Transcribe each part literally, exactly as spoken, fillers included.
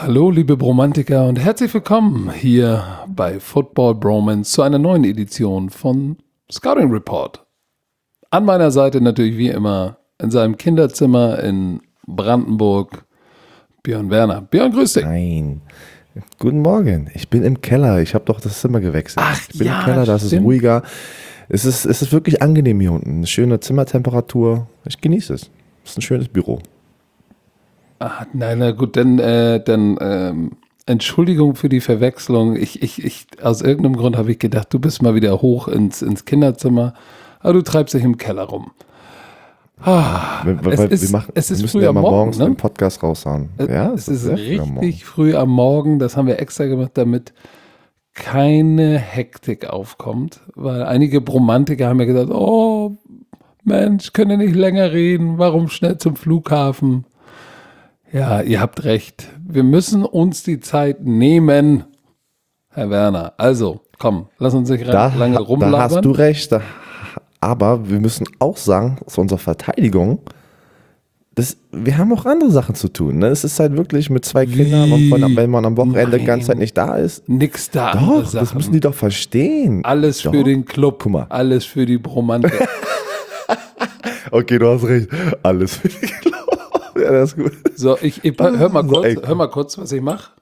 Hallo liebe Bromantiker und herzlich willkommen hier bei Football Bromance zu einer neuen Edition von Scouting Report. An meiner Seite natürlich wie immer in seinem Kinderzimmer in Brandenburg Björn Werner. Björn, grüß dich. Nein. Guten Morgen. Ich bin im Keller. Ich habe doch das Zimmer gewechselt. Ach, ich bin ja, im Keller, da ist es ruhiger. Es ist, es ist wirklich angenehm hier unten. Eine schöne Zimmertemperatur. Ich genieße es. Es ist ein schönes Büro. Ach, nein, na gut, dann, äh, dann ähm, Entschuldigung für die Verwechslung. Ich, ich, ich, aus irgendeinem Grund habe ich gedacht, du bist mal wieder hoch ins, ins Kinderzimmer, aber du treibst dich im Keller rum. Ah, wir, es wir, ist, wir, machen, es ist wir müssen früh ja am mal Morgen, morgens ne? einen Podcast raushauen. Ja, es ist sehr früh am Morgen. richtig früh am Morgen. Das haben wir extra gemacht, damit keine Hektik aufkommt. Weil einige Bromantiker haben ja gesagt, oh Mensch, können wir nicht länger reden? Warum schnell zum Flughafen? Ja, ihr habt recht. Wir müssen uns die Zeit nehmen, Herr Werner. Also, komm, lass uns nicht Da, lange rumlabern. da hast du recht. Da, aber wir müssen auch sagen, zu unserer Verteidigung, das, wir haben auch andere Sachen zu tun. Ne? Es ist halt wirklich mit zwei Wie? Kindern und von, wenn man am Wochenende die Nein. ganze Zeit nicht da ist. Nix da. Doch, andere das Sachen. müssen die doch verstehen. Alles Doch. für den Club. Guck mal. Alles für die Bromantiker. Okay, du hast recht. Alles für die Glaube. Ja, das ist gut. So, ich, ich hör mal kurz, Ey. hör mal kurz, was ich mache.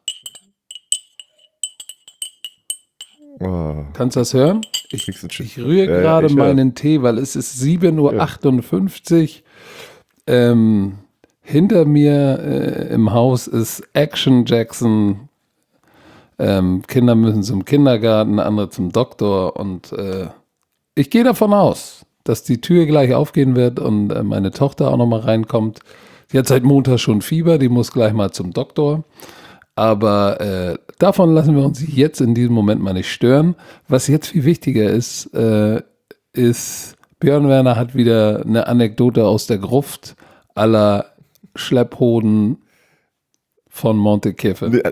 Oh, Kannst du das hören? Ich, kriegst du ich rühre Ja, ja, gerade ich hör. meinen Tee, weil es ist sieben Uhr achtundfünfzig. Ähm, hinter mir äh, im Haus ist Action Jackson. Ähm, Kinder müssen zum Kindergarten, andere zum Doktor. Und äh, ich gehe davon aus, dass die Tür gleich aufgehen wird und äh, meine Tochter auch nochmal reinkommt. Sie hat seit Montag schon Fieber, die muss gleich mal zum Doktor. Aber äh, davon lassen wir uns jetzt in diesem Moment mal nicht stören. Was jetzt viel wichtiger ist, äh, ist, Björn Werner hat wieder eine Anekdote aus der Gruft aller Schlepphoden von Montekiffin. Nee,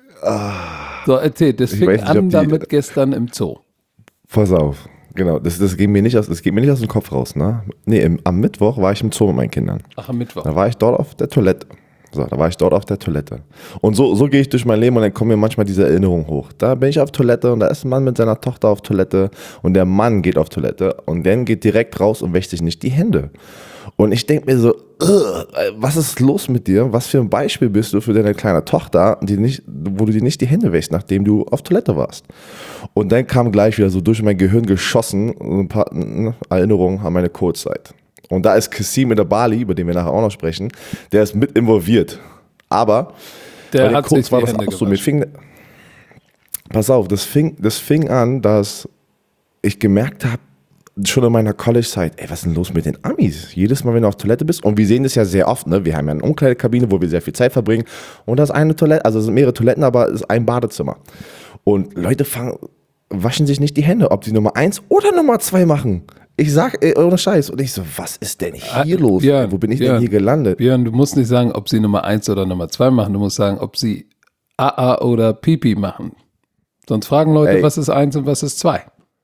So, erzähl, das Ich fing weiß nicht, an ob die- damit gestern im Zoo. Pass auf. Genau, das, das, geht mir nicht aus, das geht mir nicht aus dem Kopf raus. Ne? Nee, im, am Mittwoch war ich im Zoo mit meinen Kindern. Ach, am Mittwoch. Da war ich dort auf der Toilette. So, da war ich dort auf der Toilette. Und so, so gehe ich durch mein Leben und dann kommen mir manchmal diese Erinnerungen hoch. Da bin ich auf Toilette und da ist ein Mann mit seiner Tochter auf Toilette und der Mann geht auf Toilette und dann geht direkt raus und wäscht sich nicht die Hände. Und ich denke mir so, "Ugh, was ist los mit dir? Was für ein Beispiel bist du für deine kleine Tochter, die nicht, wo du dir nicht die Hände wäschst, nachdem du auf Toilette warst?" Und dann kam gleich wieder so durch mein Gehirn geschossen ein paar Erinnerungen an meine Kurzzeit. Und da ist Kassim in der Bali, über den wir nachher auch noch sprechen, der ist mit involviert. Aber Der bei den hat Kurz sich war die das Hände auch so. Mir gewaschen. fing, pass auf, das fing, das fing an, dass ich gemerkt habe, schon in meiner College-Zeit, ey, was ist denn los mit den Amis? Jedes Mal, wenn du auf Toilette bist, und wir sehen das ja sehr oft, ne? Wir haben ja eine Umkleidekabine, wo wir sehr viel Zeit verbringen. Und da ist eine Toilette, also es sind mehrere Toiletten, aber es ist ein Badezimmer. Und Leute fangen, waschen sich nicht die Hände, ob sie Nummer eins oder Nummer zwei machen. Ich sag, ey, ohne Scheiß. Und ich so, was ist denn hier Ah, los? Björn, Wo bin ich Björn, denn hier gelandet? Björn, du musst nicht sagen, ob sie Nummer eins oder Nummer zwei machen. Du musst sagen, ob sie A A oder Pipi machen. Sonst fragen Leute, Ey. was ist eins und was ist zwei?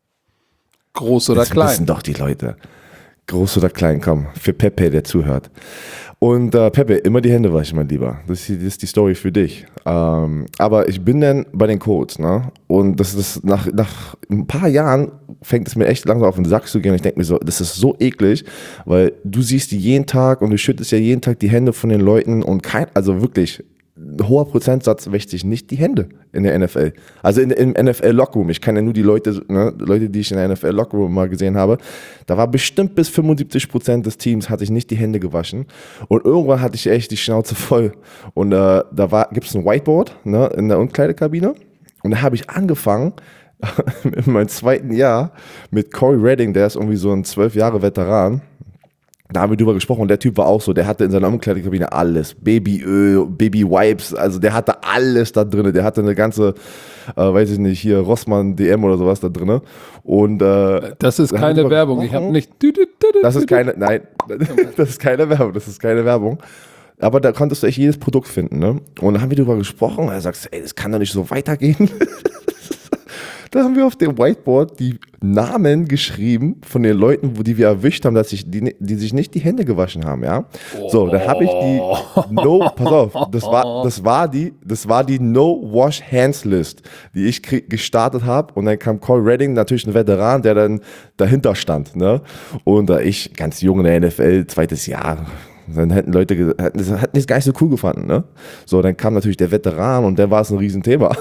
Groß oder Das klein? wissen doch die Leute. Groß oder klein, komm. Für Pepe, der zuhört. Und äh, Pepe, immer die Hände waschen, mein Lieber. Das ist, die- das ist die Story für dich. Ähm, aber ich bin dann bei den Codes, ne? Und das ist nach, nach ein paar Jahren fängt es mir echt langsam auf den Sack zu gehen. Und ich denke mir so, das ist so eklig, weil du siehst die jeden Tag und du schüttest ja jeden Tag die Hände von den Leuten und kein, also wirklich, ein hoher Prozentsatz wäscht sich nicht die Hände in der N F L. Also in, im N F L-Lockroom. Ich kann ja nur die Leute, ne, Leute, die ich in der N F L-Lockroom mal gesehen habe. Da war bestimmt bis fünfundsiebzig Prozent des Teams hat sich nicht die Hände gewaschen. Und irgendwann hatte ich echt die Schnauze voll. Und äh, da gibt es ein Whiteboard, ne, in der Umkleidekabine. Und da habe ich angefangen, in meinem zweiten Jahr mit Corey Redding, der ist irgendwie so ein zwölf Jahre Veteran. Da haben wir drüber gesprochen und der Typ war auch so, der hatte in seiner Umkleidekabine alles, Babyöl, Baby-Wipes, also der hatte alles da drin, der hatte eine ganze, äh, weiß ich nicht, hier Rossmann D M oder sowas da drin. Und äh, Das ist da haben wir keine drüber Werbung. Ich gesprochen. habe nicht. dü- dü- dü- dü- Das ist dü- keine, nein, das ist keine Werbung, das ist keine Werbung. Aber da konntest du echt jedes Produkt finden, ne? Und da haben wir drüber gesprochen und er sagt, ey, das kann doch nicht so weitergehen. Da haben wir auf dem Whiteboard die Namen geschrieben von den Leuten, wo die wir erwischt haben, dass sich die, die sich nicht die Hände gewaschen haben, ja. So, da habe ich die No, pass auf, das war, das war die, das war die No Wash Hands List, die ich krieg, gestartet habe und dann kam Cole Redding, natürlich ein Veteran, der dann dahinter stand, ne. Und da ich ganz jung in der N F L, zweites Jahr, dann hätten Leute, hätten das, hätten das gar nicht so cool gefunden, ne? So, dann kam natürlich der Veteran und dann war es ein Riesenthema.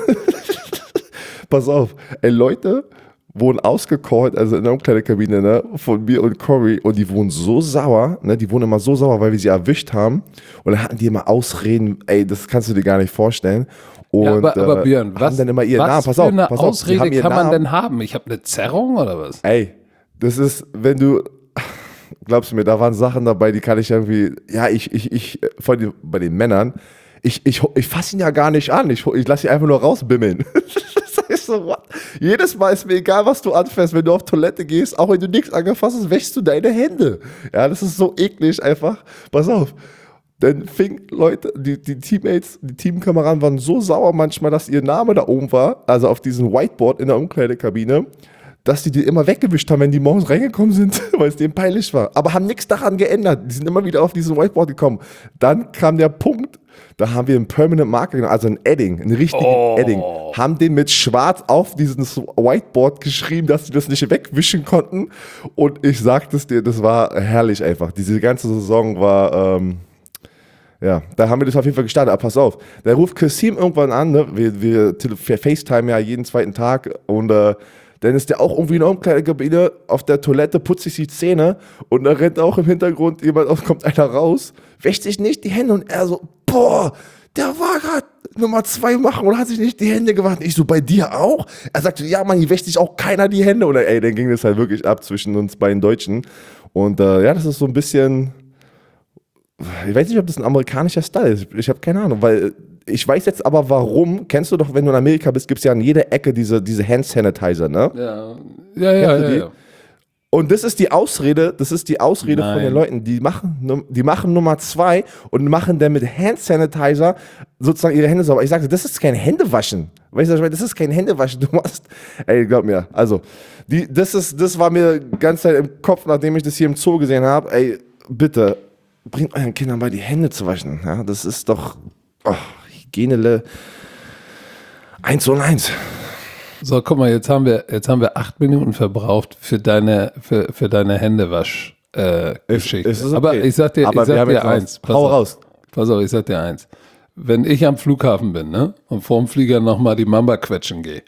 Pass auf, ey, Leute wurden ausgecallt, also in der Umkleidekabine, ne, von mir und Corey, und die wurden so sauer, ne, die wurden immer so sauer, weil wir sie erwischt haben, und dann hatten die immer Ausreden, ey, das kannst du dir gar nicht vorstellen. Und ja, aber, aber Björn, äh, was, haben dann immer ihren was Namen, pass für auf, eine pass auf, Ausrede kann Namen. man denn haben? Ich habe eine Zerrung oder was? Ey, das ist, wenn du, glaubst du mir, da waren Sachen dabei, die kann ich irgendwie, ja, ich, ich, ich, von den, bei den Männern, ich, ich, ich fasse ihn ja gar nicht an, ich, ich lasse ihn einfach nur rausbimmeln. Das heißt so, what? Jedes Mal ist mir egal, was du anfährst, wenn du auf Toilette gehst, auch wenn du nichts angefasst hast, wäschst du deine Hände. Ja, das ist so eklig einfach. Pass auf. Dann fing Leute, die, die Teammates, die Teamkameraden waren so sauer manchmal, dass ihr Name da oben war, also auf diesem Whiteboard in der Umkleidekabine, dass die die immer weggewischt haben, wenn die morgens reingekommen sind, weil es denen peinlich war. Aber haben nichts daran geändert. Die sind immer wieder auf diesen Whiteboard gekommen. Dann kam der Punkt, da haben wir ein Permanent Marker, also ein Edding, ein richtiges Oh. Edding, haben den mit schwarz auf dieses Whiteboard geschrieben, dass sie das nicht wegwischen konnten. Und ich sagte es dir, das war herrlich einfach. Diese ganze Saison war, ähm, ja, da haben wir das auf jeden Fall gestartet. Aber pass auf, da ruft Kasim irgendwann an, ne? wir, wir, wir FaceTime ja jeden zweiten Tag, und äh, dann ist der auch irgendwie in der Umkleidekabine auf der Toilette, putzt sich die Zähne, und da rennt auch im Hintergrund jemand, kommt einer raus, wäscht sich nicht die Hände, und er so, boah, der war gerade Nummer zwei machen und hat sich nicht die Hände gewaschen. Ich so, bei dir auch? Er sagte, ja Mann, hier wäscht sich auch keiner die Hände. Und ey, dann ging das halt wirklich ab zwischen uns beiden Deutschen. Und äh, ja, das ist so ein bisschen, ich weiß nicht, ob das ein amerikanischer Style ist. Ich habe keine Ahnung, weil ich weiß jetzt aber warum. Kennst du doch, wenn du in Amerika bist, gibt es ja an jeder Ecke diese, diese Hand Sanitizer, ne? Ja, ja, ja. ja, ja. Und das ist die Ausrede, das ist die Ausrede Nein. von den Leuten, die machen, die machen Nummer zwei und machen dann mit Hand Sanitizer sozusagen ihre Hände sauber. Ich sage, das ist kein Händewaschen. Weißt du, das ist kein Händewaschen. Du machst, ey, glaub mir, also, die, das ist, das war mir die ganze Zeit im Kopf, nachdem ich das hier im Zoo gesehen habe. Ey, bitte, bringt euren Kindern bei, die Hände zu waschen. Ja, das ist doch, oh, Hygiene eins und eins. So, guck mal, jetzt haben wir, jetzt haben wir acht Minuten verbraucht für deine, für, für deine Händewasch-Geschichte. Äh, okay. Aber ich sag dir, Aber ich sag dir eins. Pass Hau auf, raus. Pass auf, ich sag dir eins. Wenn ich am Flughafen bin, ne, und vorm Flieger nochmal die Mamba quetschen gehe,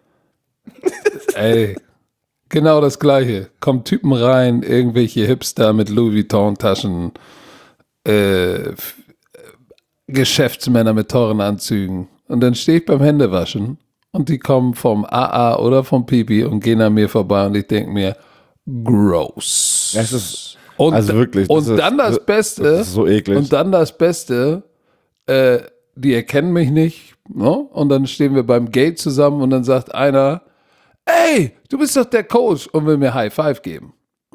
ey, genau das Gleiche. Kommen Typen rein, irgendwelche Hipster mit Louis Vuitton-Taschen, äh, Geschäftsmänner mit teuren Anzügen. Und dann stehe ich beim Händewaschen. Und die kommen vom A A oder vom Pipi und gehen an mir vorbei, und ich denke mir, gross. Das ist, und, also wirklich. Und das dann ist, das Beste. Das ist so eklig. Und dann das Beste, äh, die erkennen mich nicht, ne? Und dann stehen wir beim Gate zusammen, und dann sagt einer, ey, du bist doch der Coach, und will mir High Five geben.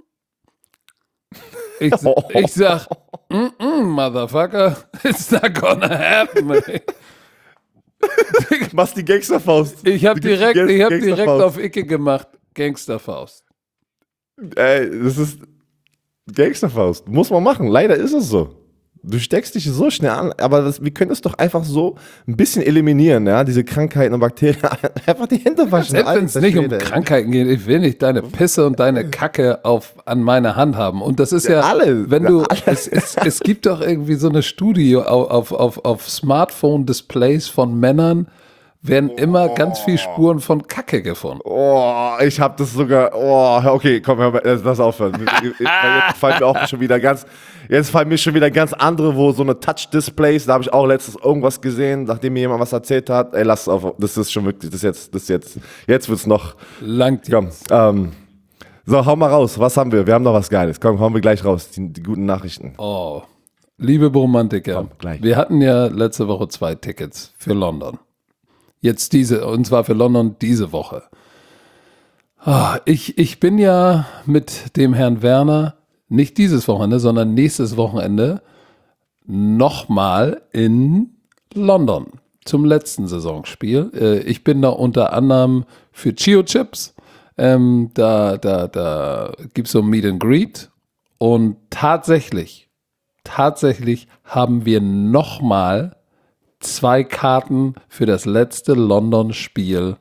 Ich, ich sag, mm -mm, Motherfucker, it's not gonna happen, ey. Machst die Gangsterfaust. Ich habe direkt, Gang- ich hab direkt Gangsterfaust. auf Icke gemacht. Gangsterfaust. Ey, das ist Gangsterfaust. Muss man machen. Leider ist es so. Du steckst dich so schnell an, aber das, wir können es doch einfach so ein bisschen eliminieren, ja, diese Krankheiten und Bakterien. Einfach die Hände waschen. Selbst wenn es Alter nicht um Schwede, ey. Krankheiten geht, ich will nicht deine Pisse und deine Kacke auf, an meiner Hand haben. Und das ist ja, alle, wenn du, alle. es, es, es gibt doch irgendwie so eine Studie auf, auf, auf, auf Smartphone-Displays von Männern, werden immer ganz viel Spuren von Kacke gefunden. Oh, ich hab das sogar. Oh, okay, komm, hör mal, lass aufhören. Jetzt fallen mir auch schon wieder ganz, jetzt fallen mir schon wieder ganz andere, wo so eine Touch-Displays, da habe ich auch letztens irgendwas gesehen, nachdem mir jemand was erzählt hat. Ey, lass es auf, das ist schon wirklich, das ist jetzt, das ist jetzt, jetzt wird's noch. Langt Komm, ähm, so, hau mal raus, was haben wir? Wir haben noch was Geiles. Komm, hauen wir gleich raus, die, die guten Nachrichten. Oh, liebe Bromantiker, Komm, gleich. wir hatten ja letzte Woche zwei Tickets für London. Jetzt diese, und zwar für London diese Woche. Ah, ich, ich bin ja mit dem Herrn Werner nicht dieses Wochenende, sondern nächstes Wochenende nochmal in London. zum letzten Saisonspiel. Äh, ich bin da unter anderem für Chio Chips. Ähm, da da, da gibt es so ein Meet and Greet. Und tatsächlich, tatsächlich haben wir nochmal zwei Karten für das letzte London-Spiel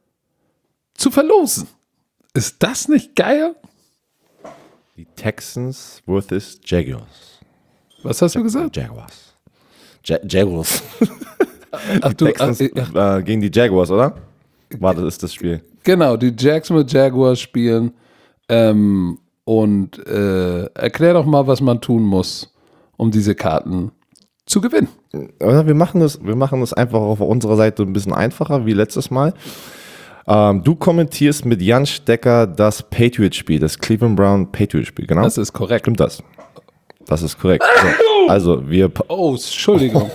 zu verlosen. Ist das nicht geil? Die Texans versus Jaguars. Was hast du gesagt? Jaguars. Ja- Jaguars. Ach, du, Texans ach, äh, gegen die Jaguars, oder? War das ist das Spiel. genau, die Jacksonville Jaguars spielen. Ähm, und äh, erklär doch mal, was man tun muss, um diese Karten zu gewinnen. Oder wir machen das, wir machen das einfach auf unserer Seite ein bisschen einfacher wie letztes Mal. Ähm, du kommentierst mit Jan Stecker das Patriots-Spiel, das Cleveland Brown Patriots-Spiel, genau? Das ist korrekt. Stimmt das? Das ist korrekt. So, also wir. Oh, Entschuldigung.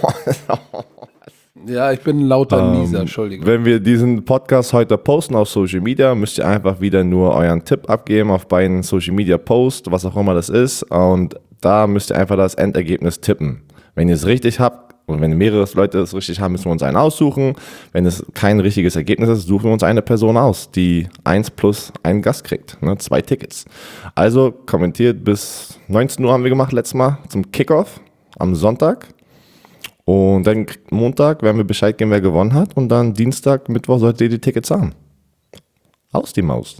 Ja, ich bin ein lauter Nieser, Entschuldigung. Wenn wir diesen Podcast heute posten auf Social Media, müsst ihr einfach wieder nur euren Tipp abgeben auf beiden Social Media Posts, was auch immer das ist. Und da müsst ihr einfach das Endergebnis tippen. Wenn ihr es richtig habt und wenn mehrere Leute es richtig haben, müssen wir uns einen aussuchen. Wenn es kein richtiges Ergebnis ist, suchen wir uns eine Person aus, die eins plus einen Gast kriegt. Ne? Zwei Tickets. Also kommentiert bis neunzehn Uhr haben wir gemacht letztes Mal zum Kickoff am Sonntag. Und dann Montag werden wir Bescheid geben, wer gewonnen hat. Und dann Dienstag, Mittwoch solltet ihr die Tickets haben. Aus die Maus.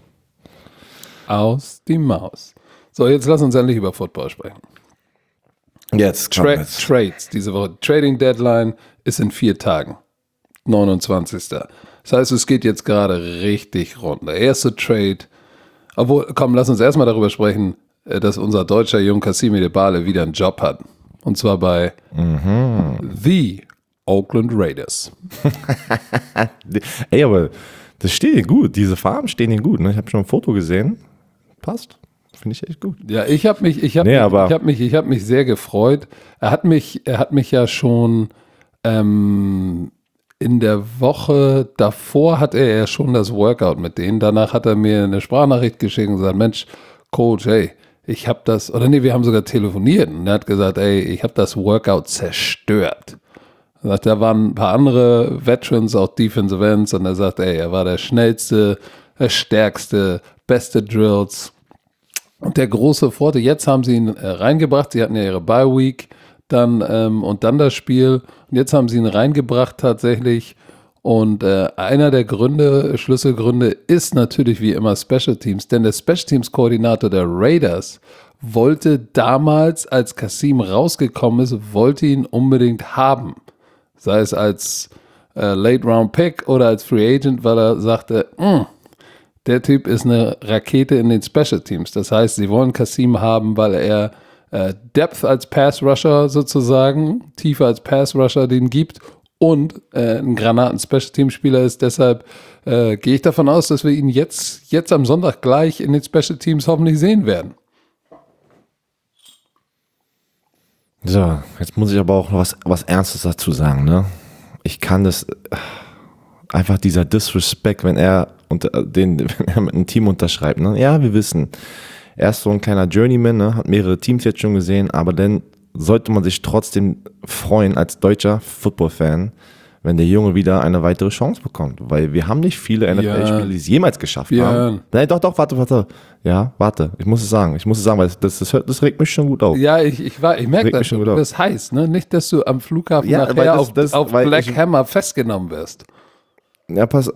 Aus die Maus. So, jetzt lass uns endlich über Football sprechen. Jetzt, Tra- Trades diese Woche. Trading Deadline ist in vier Tagen. neunundzwanzigsten Das heißt, es geht jetzt gerade richtig rund. Der erste Trade. Obwohl, komm, lass uns erstmal darüber sprechen, dass unser deutscher Jung Kasim Edebali wieder einen Job hat. Und zwar bei mhm. The Oakland Raiders. Ey, aber das steht dir gut. Diese Farben stehen dir gut. Ne? Ich habe schon ein Foto gesehen. Passt. Finde ich echt gut. Ja, ich habe mich, ich habe nee, mich, ich habe mich, ich habe mich sehr gefreut. Er hat mich, er hat mich ja schon ähm, in der Woche davor hat er ja schon das Workout mit denen. Danach hat er mir eine Sprachnachricht geschickt und gesagt, Mensch, Coach, hey, ich habe das, oder nee, wir haben sogar telefoniert und er hat gesagt, ey, ich habe das Workout zerstört. Er sagt, da waren ein paar andere Veterans, auch Defensive Ends, und er sagt, ey, er war der schnellste, der stärkste, beste Drills. Und der große Vorteil, jetzt haben sie ihn äh, reingebracht, sie hatten ja ihre Bye Week dann ähm, und dann das Spiel und jetzt haben sie ihn reingebracht tatsächlich. Und äh, einer der Gründe, Schlüsselgründe ist natürlich wie immer Special Teams, denn der Special Teams Koordinator der Raiders wollte damals, als Kasim rausgekommen ist, wollte ihn unbedingt haben. Sei es als äh, Late Round Pick oder als Free Agent, weil er sagte, der Typ ist eine Rakete in den Special Teams. Das heißt, sie wollen Kasim haben, weil er äh, Depth als Pass Rusher sozusagen, Tiefe als Pass Rusher den gibt und äh, ein Granaten-Special-Team-Spieler ist. Deshalb äh, gehe ich davon aus, dass wir ihn jetzt, jetzt am Sonntag gleich in den Special-Teams hoffentlich sehen werden. So, jetzt muss ich aber auch was, was Ernstes dazu sagen. Ne? Ich kann das, einfach dieser Disrespect, wenn er, unter, den, wenn er mit einem Team unterschreibt. Ne? Ja, wir wissen, er ist so ein kleiner Journeyman, ne? Hat mehrere Teams jetzt schon gesehen, aber dann sollte man sich trotzdem freuen als deutscher Football-Fan, wenn der Junge wieder eine weitere Chance bekommt. Weil wir haben nicht viele N F L-Spieler, die es jemals geschafft ja. haben. Nein, doch, doch, warte, warte. Ja, warte. Ich muss es sagen. Ich muss es sagen, weil das, das, das regt mich schon gut auf. Ja, ich, ich, ich merke das schon. Das ist heiß, ne? Nicht, dass du am Flughafen ja, nachher das, auf, das, auf Black ich, Hammer festgenommen wirst. Ja, pass.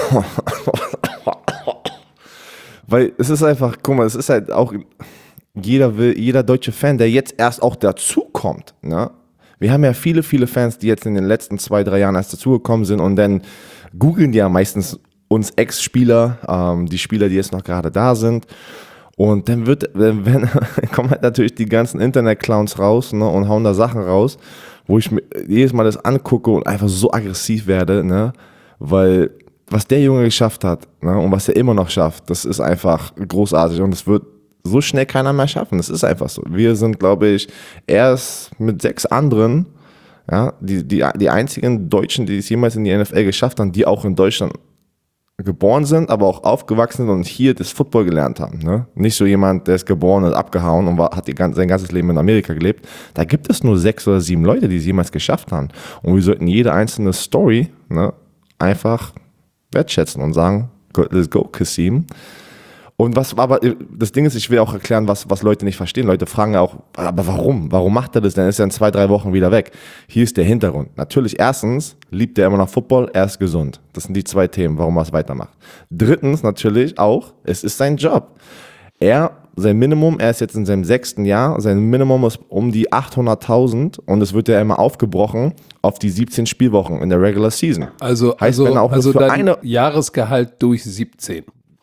Weil es ist einfach, guck mal, es ist halt auch, jeder will, jeder deutsche Fan, der jetzt erst auch dazukommt, ne? Wir haben ja viele, viele Fans, die jetzt in den letzten zwei, drei Jahren erst dazugekommen sind und dann googeln die ja meistens uns Ex-Spieler, ähm, die Spieler, die jetzt noch gerade da sind. Und dann wird, wenn, wenn kommen halt natürlich die ganzen Internet-Clowns raus, ne, und hauen da Sachen raus, wo ich mir jedes Mal das angucke und einfach so aggressiv werde, ne, weil was der Junge geschafft hat, ne, und was er immer noch schafft, das ist einfach großartig und es wird so schnell keiner mehr schaffen. Das ist einfach so. Wir sind, glaube ich, erst mit sechs anderen, ja, die, die, die einzigen Deutschen, die es jemals in die N F L geschafft haben, die auch in Deutschland geboren sind, aber auch aufgewachsen sind und hier das Football gelernt haben. Ne? Nicht so jemand, der ist geboren und abgehauen und war, hat die, sein ganzes Leben in Amerika gelebt. Da gibt es nur sechs oder sieben Leute, die es jemals geschafft haben. Und wir sollten jede einzelne Story, ne, einfach wertschätzen und sagen, let's go, Kasim. Und was, aber das Ding ist, ich will auch erklären, was, was Leute nicht verstehen. Leute fragen auch, aber warum? Warum macht er das denn? Ist er in zwei, drei Wochen wieder weg? Hier ist der Hintergrund. Natürlich, erstens liebt er immer noch Football, er ist gesund. Das sind die zwei Themen, warum er es weitermacht. Drittens natürlich auch, es ist sein Job. Er, sein Minimum, er ist jetzt in seinem sechsten Jahr, sein Minimum ist um die achthunderttausend und es wird ja immer aufgebrochen auf die siebzehn Spielwochen in der Regular Season. Also, heißt, also, wenn er auch also für dein eine Jahresgehalt durch siebzehn.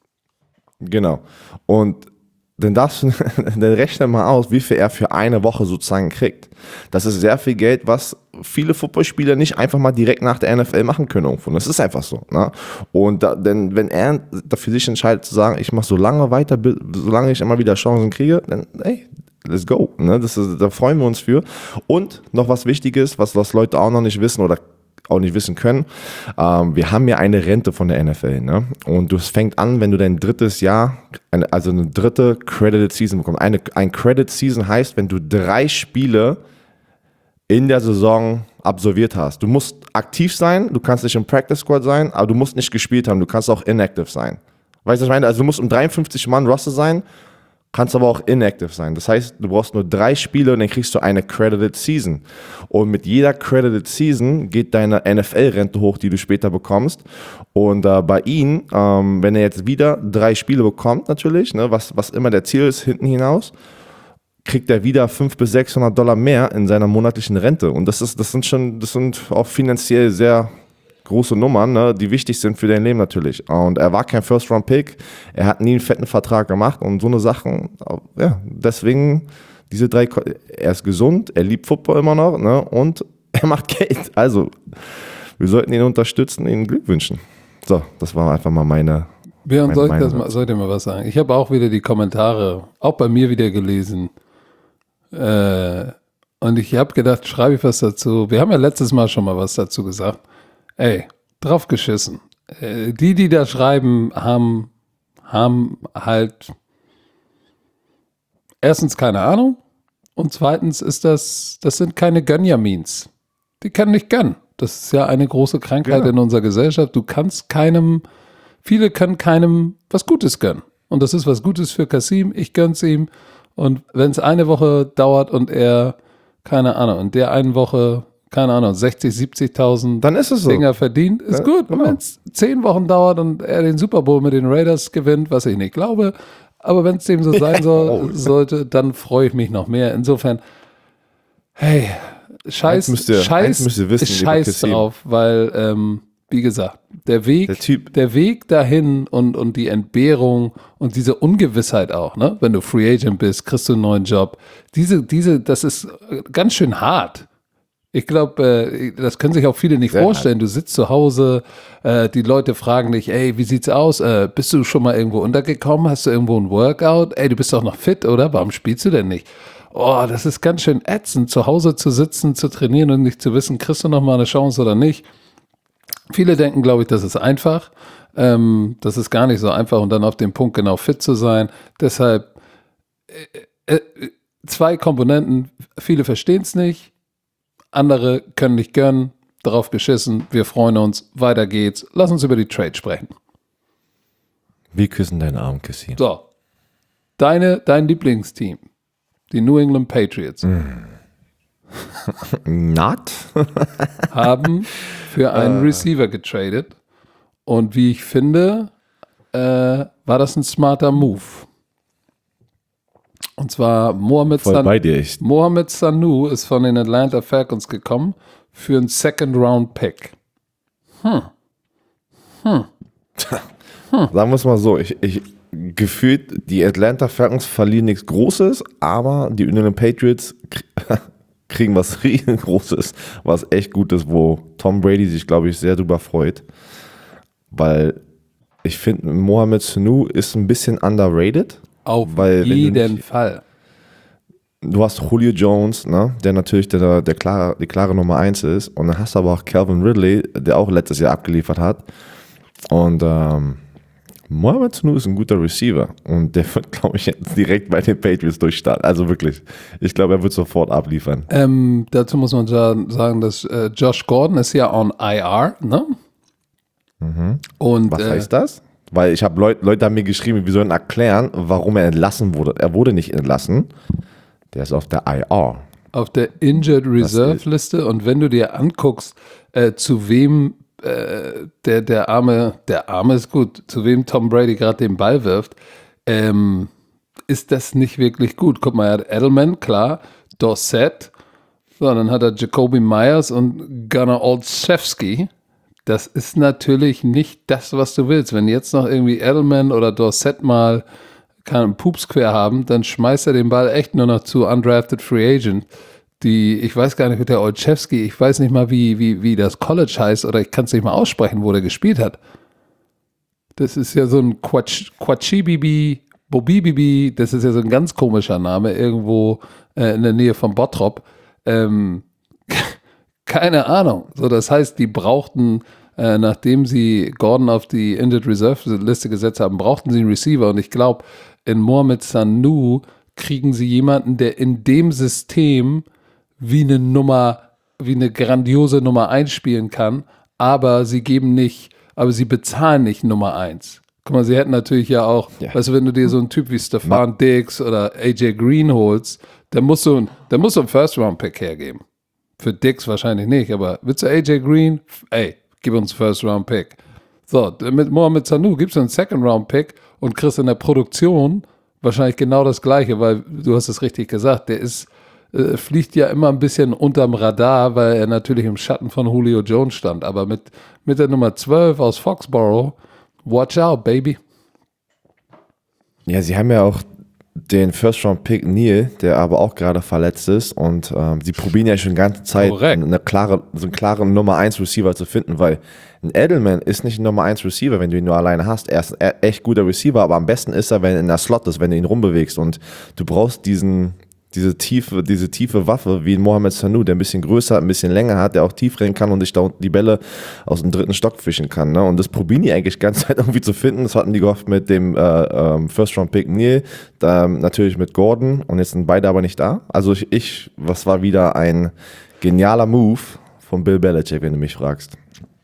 Genau. Und dann darfst du, dann rechne mal aus, wie viel er für eine Woche sozusagen kriegt. Das ist sehr viel Geld, was viele Footballspieler nicht einfach mal direkt nach der N F L machen können. Und das ist einfach so. Ne? Und da, denn wenn er dafür sich entscheidet zu sagen, ich mache so lange weiter, solange ich immer wieder Chancen kriege, dann hey, let's go. Ne? Das ist, da freuen wir uns für. Und noch was Wichtiges, was, was Leute auch noch nicht wissen oder auch nicht wissen können. Ähm, wir haben ja eine Rente von der N F L, ne? Und das fängt an, wenn du dein drittes Jahr, eine, also eine dritte Credited Season bekommst. Eine, ein Credit Season heißt, wenn du drei Spiele in der Saison absolviert hast. Du musst aktiv sein, du kannst nicht im Practice Squad sein, aber du musst nicht gespielt haben, du kannst auch inactive sein. Weißt du, was ich meine? Also du musst um dreiundfünfzig Mann Roster sein, kannst aber auch inactive sein. Das heißt, du brauchst nur drei Spiele und dann kriegst du eine Credited Season. Und mit jeder Credited Season geht deine N F L-Rente hoch, die du später bekommst. Und äh, bei ihm, ähm, wenn er jetzt wieder drei Spiele bekommt natürlich, ne, was, was immer der Ziel ist, hinten hinaus, kriegt er wieder fünfhundert bis sechshundert Dollar mehr in seiner monatlichen Rente. Und das ist, das sind schon, das sind auch finanziell sehr große Nummern, ne, die wichtig sind für dein Leben natürlich. Und er war kein First-Round-Pick, er hat nie einen fetten Vertrag gemacht und so eine Sachen, ja, deswegen diese drei, er ist gesund, er liebt Football immer noch, ne, und er macht Geld. Also, wir sollten ihn unterstützen, ihn Glück wünschen. So, das war einfach mal meine Björn, meine soll ich Meinung das mal, soll ich dir mal was sagen? Ich habe auch wieder die Kommentare, auch bei mir wieder gelesen. Äh, und ich habe gedacht, schreibe ich was dazu. Wir haben ja letztes Mal schon mal was dazu gesagt. Ey, drauf geschissen. Äh, die, die da schreiben, haben, haben halt erstens keine Ahnung und zweitens ist das, das sind keine Gönjamins. Die können nicht gönnen. Das ist ja eine große Krankheit genau. in unserer Gesellschaft. Du kannst keinem, viele können keinem was Gutes gönnen. Und das ist was Gutes für Kasim. Ich gönn's ihm. Und wenn es eine Woche dauert und er, keine Ahnung, in der einen Woche keine Ahnung, sechzig, siebzigtausend dann ist es so. Dinger verdient, ist ja, gut. Genau. Wenn es zehn Wochen dauert und er den Super Bowl mit den Raiders gewinnt, was ich nicht glaube, aber wenn es dem so sein soll, oh. sollte, dann freue ich mich noch mehr. Insofern, hey, scheiß, müsst ihr, scheiß, müsst ihr wissen, scheiß drauf, weil, ähm, wie gesagt, der Weg, der, Typ. der Weg dahin und, und die Entbehrung und diese Ungewissheit auch, ne? Wenn du Free Agent bist, kriegst du einen neuen Job. Diese, diese, das ist ganz schön hart. Ich glaube, äh, das können sich auch viele nicht Sehr vorstellen. Hart. Du sitzt zu Hause, äh, die Leute fragen dich, ey, wie sieht's aus? Äh, bist du schon mal irgendwo untergekommen? Hast du irgendwo ein Workout? Ey, du bist doch noch fit, oder? Warum spielst du denn nicht? Oh, das ist ganz schön ätzend, zu Hause zu sitzen, zu trainieren und nicht zu wissen, kriegst du noch mal eine Chance oder nicht. Viele denken, glaube ich, das ist einfach. Ähm, das ist gar nicht so einfach und dann auf dem Punkt genau fit zu sein. Deshalb äh, äh, zwei Komponenten. Viele verstehen es nicht. Andere können nicht gönnen, drauf geschissen, wir freuen uns, weiter geht's. Lass uns über die Trade sprechen. Wir küssen deinen Arm, Cassie. So, deine, dein Lieblingsteam, die New England Patriots, mm. Not? haben für einen uh. Receiver getradet und wie ich finde, äh, war das ein smarter Move. Und zwar Mohamed, Voll San- bei dir, echt. Mohamed Sanu ist von den Atlanta Falcons gekommen für einen Second-Round-Pick. Hm. Hm. hm. Sagen wir es mal so, ich, ich gefühlt, die Atlanta Falcons verlieren nichts Großes, aber die New England Patriots kriegen was riesengroßes, was echt gut ist, wo Tom Brady sich, glaube ich, sehr drüber freut. Weil ich finde, Mohamed Sanu ist ein bisschen underrated. Auf Weil, jeden nicht, Fall. Du hast Julio Jones, ne, der natürlich der, der klare, die klare Nummer eins ist. Und dann hast du aber auch Calvin Ridley, der auch letztes Jahr abgeliefert hat. Und ähm, Mohamed Sanu ist ein guter Receiver und der wird, glaube ich, jetzt direkt bei den Patriots durchstarten. Also wirklich, ich glaube, er wird sofort abliefern. Ähm, dazu muss man sagen, dass äh, Josh Gordon ist ja on I R, ne? Mhm. Und, was äh, heißt das? Weil ich habe Leute, Leute haben mir geschrieben, wir sollen erklären, warum er entlassen wurde. Er wurde nicht entlassen. Der ist auf der I R. Auf der Injured Reserve Liste. Und wenn du dir anguckst, äh, zu wem äh, der, der Arme, der Arme ist gut, zu wem Tom Brady gerade den Ball wirft, ähm, ist das nicht wirklich gut. Guck mal, er hat Edelman, klar, Dorsett, so, dann hat er Jacoby Myers und Gunnar Olszewski. Das ist natürlich nicht das, was du willst. Wenn jetzt noch irgendwie Edelman oder Dorsett mal keinen Pups quer haben, dann schmeißt er den Ball echt nur noch zu Undrafted Free Agent. Die, ich weiß gar nicht, mit der Olszewski, ich weiß nicht mal, wie, wie, wie das College heißt, oder ich kann es nicht mal aussprechen, wo der gespielt hat. Das ist ja so ein Quatsch, Quatschibibi, Bobibibi, das ist ja so ein ganz komischer Name, irgendwo äh, in der Nähe von Bottrop. Ähm, keine Ahnung. So, das heißt, die brauchten, äh, nachdem sie Gordon auf die Injured Reserve Liste gesetzt haben, brauchten sie einen Receiver. Und ich glaube, in Mohamed Sanu kriegen sie jemanden, der in dem System wie eine Nummer, wie eine grandiose Nummer eins spielen kann, aber sie geben nicht, aber sie bezahlen nicht Nummer eins. Guck mal, sie hätten natürlich ja auch, ja. weißt du, wenn du dir so einen Typ wie Stephon Diggs oder A J Green holst, dann musst du, dann musst du einen First-Round-Pick hergeben. Für Diggs wahrscheinlich nicht, aber willst du A J Green? Ey, gib uns einen First-Round-Pick. So, mit Mohamed Sanu gibst du einen Second-Round-Pick und kriegst in der Produktion wahrscheinlich genau das Gleiche, weil du hast es richtig gesagt, der ist, äh, fliegt ja immer ein bisschen unterm Radar, weil er natürlich im Schatten von Julio Jones stand, aber mit, mit der Nummer zwölf aus Foxborough, watch out, baby. Ja, sie haben ja auch den First-Round-Pick Neal, der aber auch gerade verletzt ist und ähm, sie probieren ja schon die ganze Zeit eine klare, so einen klaren Nummer eins Receiver zu finden, weil ein Edelman ist nicht ein Nummer eins Receiver, wenn du ihn nur alleine hast. Er ist ein echt guter Receiver, aber am besten ist er, wenn er in der Slot ist, wenn du ihn rumbewegst und du brauchst diesen diese tiefe, diese tiefe Waffe wie Mohamed Sanu, der ein bisschen größer, ein bisschen länger hat, der auch tief rennen kann und sich da unten die Bälle aus dem dritten Stock fischen kann. Ne? Und das probieren die eigentlich die ganze Zeit irgendwie zu finden. Das hatten die gehofft mit dem äh, ähm, First-Round-Pick Neal, da, natürlich mit Gordon und jetzt sind beide aber nicht da. Also ich, ich, was war wieder ein genialer Move von Bill Belichick, wenn du mich fragst.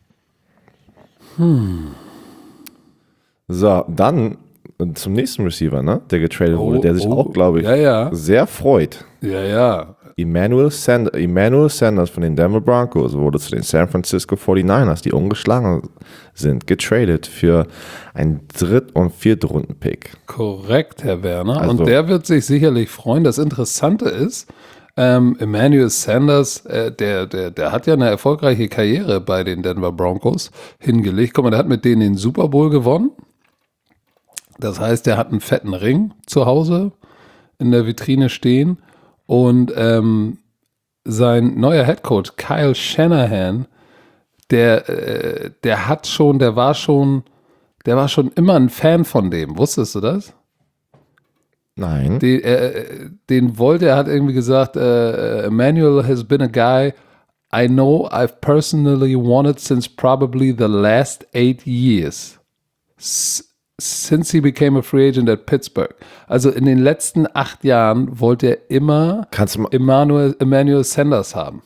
Hm. So, dann zum nächsten Receiver, ne, der getradet oh, wurde, der sich oh, auch, glaube ich, ja, ja. sehr freut. Ja, ja. Emmanuel Sanders, Emmanuel Sanders von den Denver Broncos wurde zu den San Francisco forty-niners, die ungeschlagen sind, getradet für einen Dritt- und Viertrunden-Pick. Korrekt, Herr Werner. Also, und der wird sich sicherlich freuen. Das Interessante ist, ähm, Emmanuel Sanders, äh, der, der, der hat ja eine erfolgreiche Karriere bei den Denver Broncos hingelegt. Guck mal, der hat mit denen den Super Bowl gewonnen. Das heißt, er hat einen fetten Ring zu Hause in der Vitrine stehen und ähm, sein neuer Headcoach Kyle Shanahan, der, äh, der hat schon, der war schon, der war schon immer ein Fan von dem. Wusstest du das? Nein. Den, äh, den wollte, er hat irgendwie gesagt, äh, Emmanuel has been a guy I know I've personally wanted since probably the last eight years. S- Since he became a free agent at Pittsburgh. Also in den letzten acht Jahren wollte er immer Emmanuel, Emmanuel Sanders haben.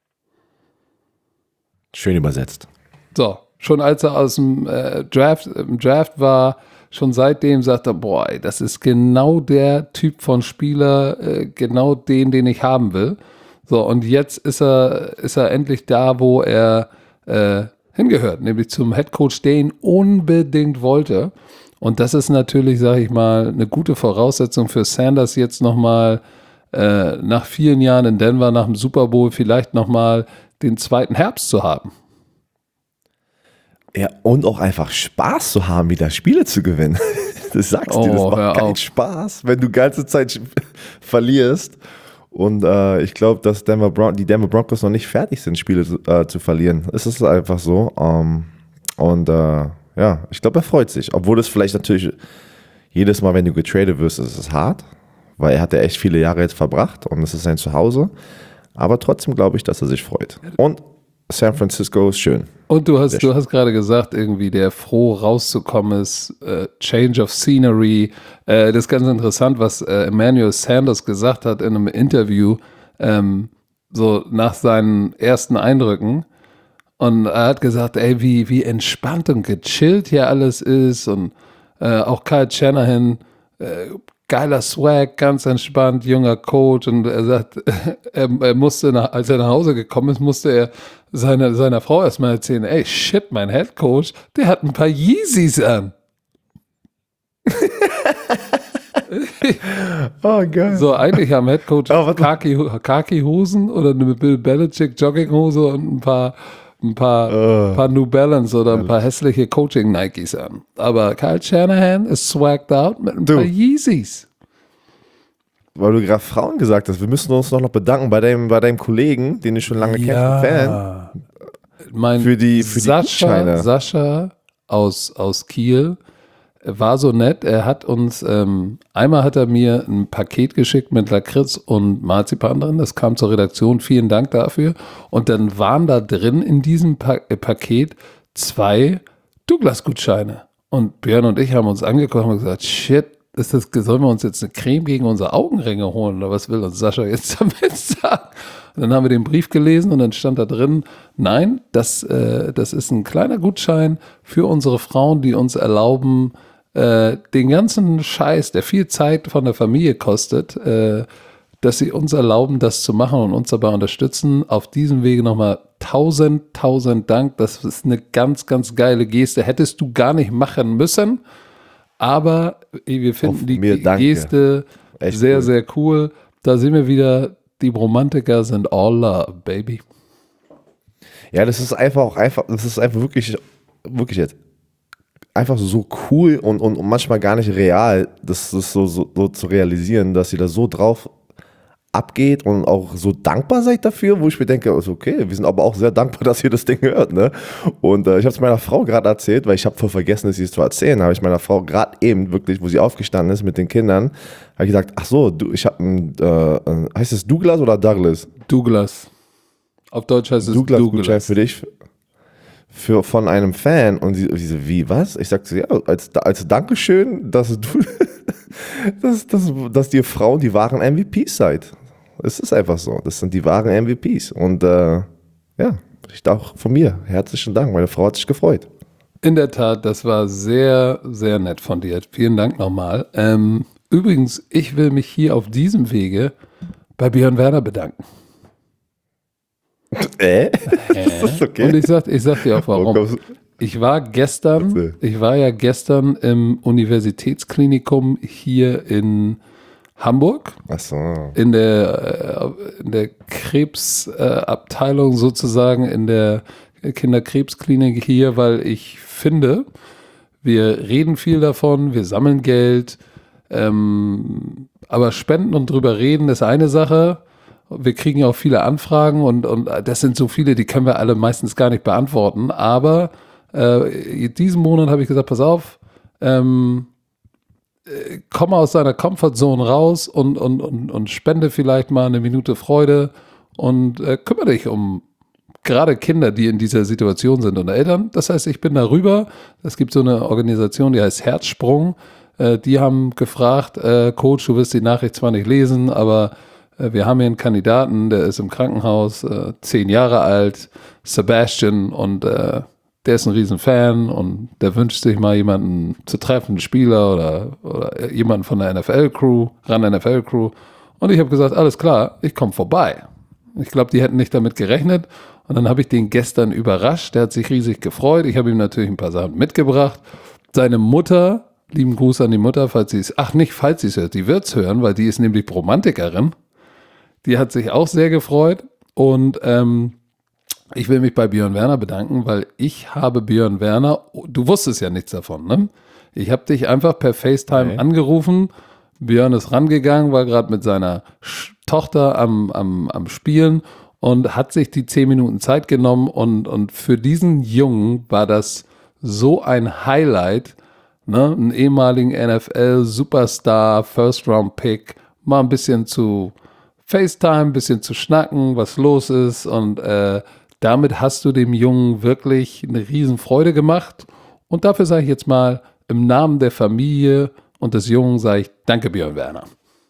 Schön übersetzt. So, schon als er aus dem äh, Draft, im Draft war, schon seitdem sagt er, boah, ey, das ist genau der Typ von Spieler, äh, genau den, den ich haben will. So, und jetzt ist er, ist er endlich da, wo er äh, hingehört, nämlich zum Headcoach, der ihn unbedingt wollte. Und das ist natürlich, sage ich mal, eine gute Voraussetzung für Sanders, jetzt nochmal äh, nach vielen Jahren in Denver, nach dem Super Bowl, vielleicht nochmal den zweiten Herbst zu haben. Ja, und auch einfach Spaß zu haben, wieder Spiele zu gewinnen. Das sagst du, oh, das macht keinen Spaß, wenn du die ganze Zeit verlierst. Und äh, ich glaube, dass Denver Bron- die Denver Broncos noch nicht fertig sind, Spiele äh, zu verlieren. Es ist einfach so. Ähm, und äh, ja, ich glaube, er freut sich. Obwohl es vielleicht natürlich jedes Mal, wenn du getradet wirst, ist es hart. Weil er hat ja echt viele Jahre jetzt verbracht und es ist sein Zuhause. Aber trotzdem glaube ich, dass er sich freut. Und San Francisco ist schön. Und du hast, Sehr du schön. hast gerade gesagt, irgendwie der froh rauszukommen ist, äh, Change of Scenery. Äh, das ist ganz interessant, was äh, Emmanuel Sanders gesagt hat in einem Interview, ähm, so nach seinen ersten Eindrücken. Und er hat gesagt, ey, wie, wie entspannt und gechillt hier alles ist. Und äh, auch Kyle Shanahan, äh, geiler Swag, ganz entspannt, junger Coach. Und er sagt, er, er musste, nach, als er nach Hause gekommen ist, musste er seiner, seiner Frau erstmal erzählen, ey, shit, mein Head Coach, der hat ein paar Yeezys an. Oh, geil. So, eigentlich haben Head Coach Oh, warte. Khaki, Khaki-Hosen oder eine Bill Belichick Jogginghose und ein paar, ein paar, Oh. paar New Balance oder ein paar hässliche Coaching-Nikes an. Aber Kyle Shanahan ist swagged out mit ein Du. paar Yeezys. Weil du gerade Frauen gesagt hast, wir müssen uns noch, noch bedanken bei deinem, bei deinem Kollegen, den ich schon lange kenne, Fan. Mein Für die- für die Sascha, Gutscheine. Sascha aus, aus Kiel war so nett. Er hat uns, ähm, einmal hat er mir ein Paket geschickt mit Lakritz und Marzipan drin. Das kam zur Redaktion. Vielen Dank dafür. Und dann waren da drin in diesem pa äh, Paket zwei Douglas-Gutscheine. Und Björn und ich haben uns angeguckt und haben gesagt, shit, ist das, sollen wir uns jetzt eine Creme gegen unsere Augenringe holen oder was will uns Sascha jetzt damit sagen? Und dann haben wir den Brief gelesen und dann stand da drin, nein, das, äh, das ist ein kleiner Gutschein für unsere Frauen, die uns erlauben, äh, den ganzen Scheiß, der viel Zeit von der Familie kostet, äh, dass sie uns erlauben, das zu machen und uns dabei unterstützen. Auf diesem Wege nochmal tausend, tausend Dank. Das ist eine ganz, ganz geile Geste. Hättest du gar nicht machen müssen. Aber wir finden Auf die mir, danke. Geste Echt sehr, cool. sehr cool. Da sehen wir wieder, die Romantiker sind all love, baby. Ja, das ist einfach auch einfach, das ist einfach wirklich, wirklich jetzt einfach so cool und, und, und manchmal gar nicht real, das, das so, so, so zu realisieren, dass ihr da so drauf abgeht und auch so dankbar seid dafür, wo ich mir denke, also okay, wir sind aber auch sehr dankbar, dass ihr das Ding hört, ne? Und äh, ich habe es meiner Frau gerade erzählt, weil ich habe voll vergessen, es ihr zu erzählen, habe ich meiner Frau gerade eben wirklich, wo sie aufgestanden ist mit den Kindern, habe ich gesagt, ach so, du, ich habe ein, äh, ein, heißt es Douglas oder Douglas? Douglas. Auf Deutsch heißt es Douglas, Gutschein Douglas. für dich, für, von einem Fan. Und sie, sie so, wie, was? Ich sagte, ja, als, als Dankeschön, dass du, dass, dass, dass ihr Frauen die wahren M V Ps seid. Es ist einfach so. Das sind die wahren M V Ps. Und äh, ja, ich auch von mir. Herzlichen Dank. Meine Frau hat sich gefreut. In der Tat, das war sehr, sehr nett von dir. Vielen Dank nochmal. Ähm, übrigens, ich will mich hier auf diesem Wege bei Björn Werner bedanken. Äh? Ist das okay? Und ich sag, ich sag dir auch warum. Ich war gestern, Bitte. ich war ja gestern im Universitätsklinikum hier in Hamburg. Ach so. in der, äh, in der Krebsabteilung äh, sozusagen, in der Kinderkrebsklinik hier, weil ich finde, wir reden viel davon, wir sammeln Geld, ähm, aber spenden und drüber reden ist eine Sache. Wir kriegen ja auch viele Anfragen und, und das sind so viele, die können wir alle meistens gar nicht beantworten. Aber äh, diesen Monat habe ich gesagt, pass auf, ähm, komm aus deiner Comfortzone raus und, und, und, und spende vielleicht mal eine Minute Freude und äh, kümmere dich um gerade Kinder, die in dieser Situation sind und Eltern. Das heißt, ich bin darüber. Es gibt so eine Organisation, die heißt Herzsprung. Äh, die haben gefragt, äh, Coach, du wirst die Nachricht zwar nicht lesen, aber äh, wir haben hier einen Kandidaten, der ist im Krankenhaus, äh, zehn Jahre alt, Sebastian, und äh, der ist ein Riesenfan und der wünscht sich mal jemanden zu treffen, einen Spieler oder, oder jemanden von der N F L-Crew, ran N F L-Crew. Und ich habe gesagt, alles klar, ich komme vorbei. Ich glaube, die hätten nicht damit gerechnet. Und dann habe ich den gestern überrascht. Der hat sich riesig gefreut. Ich habe ihm natürlich ein paar Sachen mitgebracht. Seine Mutter, lieben Gruß an die Mutter, falls sie es, ach nicht, falls sie es hört, die wird es hören, weil die ist nämlich Romantikerin. Die hat sich auch sehr gefreut. Und ähm, ich will mich bei Björn Werner bedanken, weil ich habe Björn Werner, du wusstest ja nichts davon, ne? Ich habe dich einfach per FaceTime Okay. angerufen. Björn ist rangegangen, war gerade mit seiner Sch- Tochter am, am, am Spielen und hat sich die zehn Minuten Zeit genommen. Und, und für diesen Jungen war das so ein Highlight, ne? Einen ehemaligen N F L-Superstar, First-Round-Pick, mal ein bisschen zu FaceTime, ein bisschen zu schnacken, was los ist und äh, damit hast du dem Jungen wirklich eine Riesenfreude gemacht. Und dafür sage ich jetzt mal, im Namen der Familie und des Jungen sage ich, danke Björn Werner.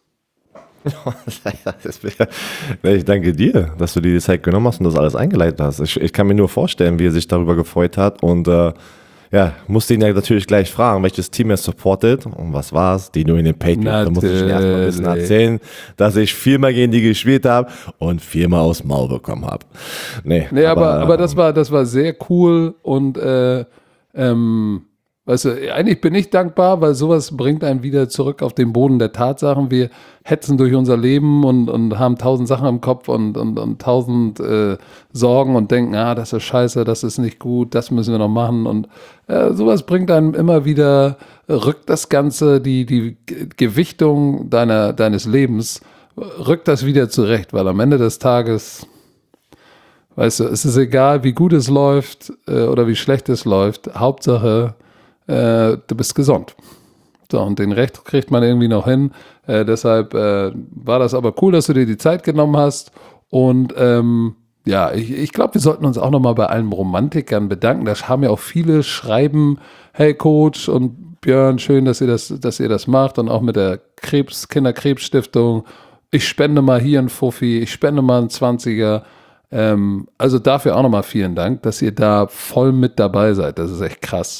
Ich danke dir, dass du dir die Zeit genommen hast und das alles eingeleitet hast. Ich, ich kann mir nur vorstellen, wie er sich darüber gefreut hat und äh, ja, musste ihn ja natürlich gleich fragen, welches Team er supportet und was war's? Die New England Patriots. Da musste ich ihm erstmal ein bisschen erzählen, dass ich viermal gegen die gespielt habe und viermal aufs Maul bekommen habe. Nee, nee aber, aber, aber das war, das war sehr cool und äh, ähm, weißt du, eigentlich bin ich dankbar, weil sowas bringt einen wieder zurück auf den Boden der Tatsachen. Wir hetzen durch unser Leben und, und haben tausend Sachen im Kopf und, und, und tausend äh, Sorgen und denken, ah, das ist scheiße, das ist nicht gut, das müssen wir noch machen. Und äh, sowas bringt einem immer wieder, rückt das Ganze, die, die Gewichtung deiner, deines Lebens, rückt das wieder zurecht, weil am Ende des Tages, weißt du, es ist egal, wie gut es läuft äh, oder wie schlecht es läuft, Hauptsache, Äh, du bist gesund. So, und den Recht kriegt man irgendwie noch hin. Äh, deshalb äh, war das aber cool, dass du dir die Zeit genommen hast. Und ähm, ja, ich, ich glaube, wir sollten uns auch nochmal bei allen Romantikern bedanken. Da haben ja auch viele schreiben, hey Coach und Björn, schön, dass ihr das, dass ihr das macht. Und auch mit der Krebs, Kinderkrebsstiftung. Ich spende mal hier einen Fuffi, ich spende mal einen Zwanziger. Ähm, also dafür auch nochmal vielen Dank, dass ihr da voll mit dabei seid. Das ist echt krass.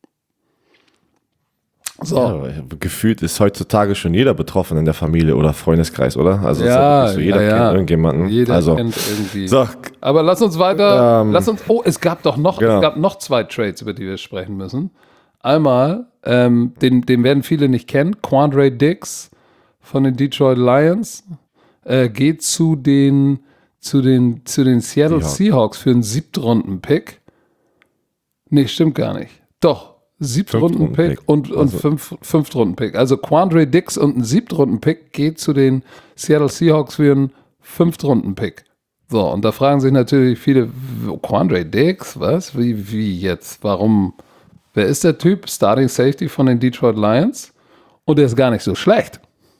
So. Ja, gefühlt ist heutzutage schon jeder betroffen in der Familie oder Freundeskreis, oder? Also ja, so, jeder ja, ja. kennt irgendjemanden. Jeder also. kennt irgendwie. So. Aber lass uns weiter. Ähm, lass uns. Oh, es gab doch noch, genau. es gab noch zwei Trades, über die wir sprechen müssen. Einmal, ähm, den, den werden viele nicht kennen. Quandre Diggs von den Detroit Lions äh, geht zu den zu den zu den Seattle Seahawks, Seahawks für einen Siebtrunden-Pick. Nee, stimmt gar nicht. Doch. Siebtrunden-Pick und, und also. fünf, Fünftrunden-Pick. Also Quandre Diggs und ein Siebtrunden-Pick geht zu den Seattle Seahawks für einen Fünftrunden-Pick. So, und da fragen sich natürlich viele, Quandre Diggs, was? Wie, wie jetzt? Warum? Wer ist der Typ? Starting Safety von den Detroit Lions? Und der ist gar nicht so schlecht.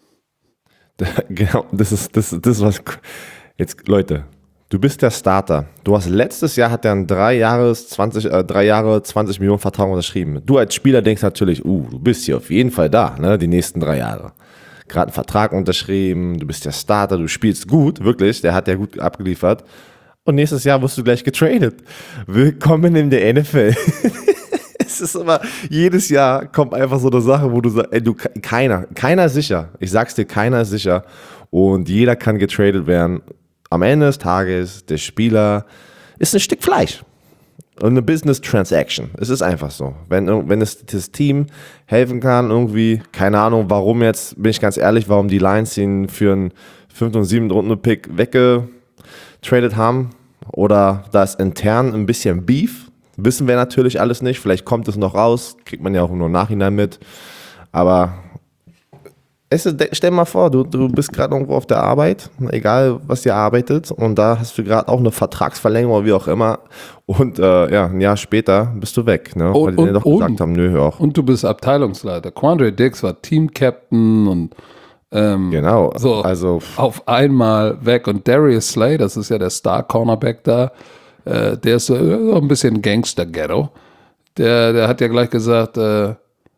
Genau, das ist das, das was. Jetzt, Leute. Du bist der Starter. Du hast letztes Jahr hat er einen drei Jahres zwanzig, äh, drei Jahre zwanzig Millionen Vertrag unterschrieben. Du als Spieler denkst natürlich, uh, du bist hier auf jeden Fall da, ne, die nächsten drei Jahre. Gerade einen Vertrag unterschrieben, du bist der Starter, du spielst gut, wirklich, der hat ja gut abgeliefert. Und nächstes Jahr wirst du gleich getradet. Willkommen in der N F L. Es ist immer, jedes Jahr kommt einfach so eine Sache, wo du sagst, ey, du, keiner, keiner ist sicher. Ich sag's dir, keiner ist sicher. Und jeder kann getradet werden. Am Ende des Tages, der Spieler ist ein Stück Fleisch und eine Business Transaction. Es ist einfach so. Wenn, wenn es das Team helfen kann, irgendwie, keine Ahnung, warum jetzt, bin ich ganz ehrlich, warum die Lions ihn für einen fünften und siebten Runden-Pick weggetradet haben oder da ist intern ein bisschen Beef, wissen wir natürlich alles nicht. Vielleicht kommt es noch raus, kriegt man ja auch nur im Nachhinein mit. Aber Es ist, stell dir mal vor, du, du bist gerade irgendwo auf der Arbeit, egal was ihr arbeitet, und da hast du gerade auch eine Vertragsverlängerung oder wie auch immer und äh, ja, ein Jahr später bist du weg, ne? Oh, weil die dir doch gesagt haben, nö, hör auch. Und du bist Abteilungsleiter. Quandre Diggs war Team-Captain und ähm, genau, so also auf einmal weg. Und Darius Slay, das ist ja der Star-Cornerback da, äh, der ist so, so ein bisschen Gangster-Ghetto. Der, der hat ja gleich gesagt, äh,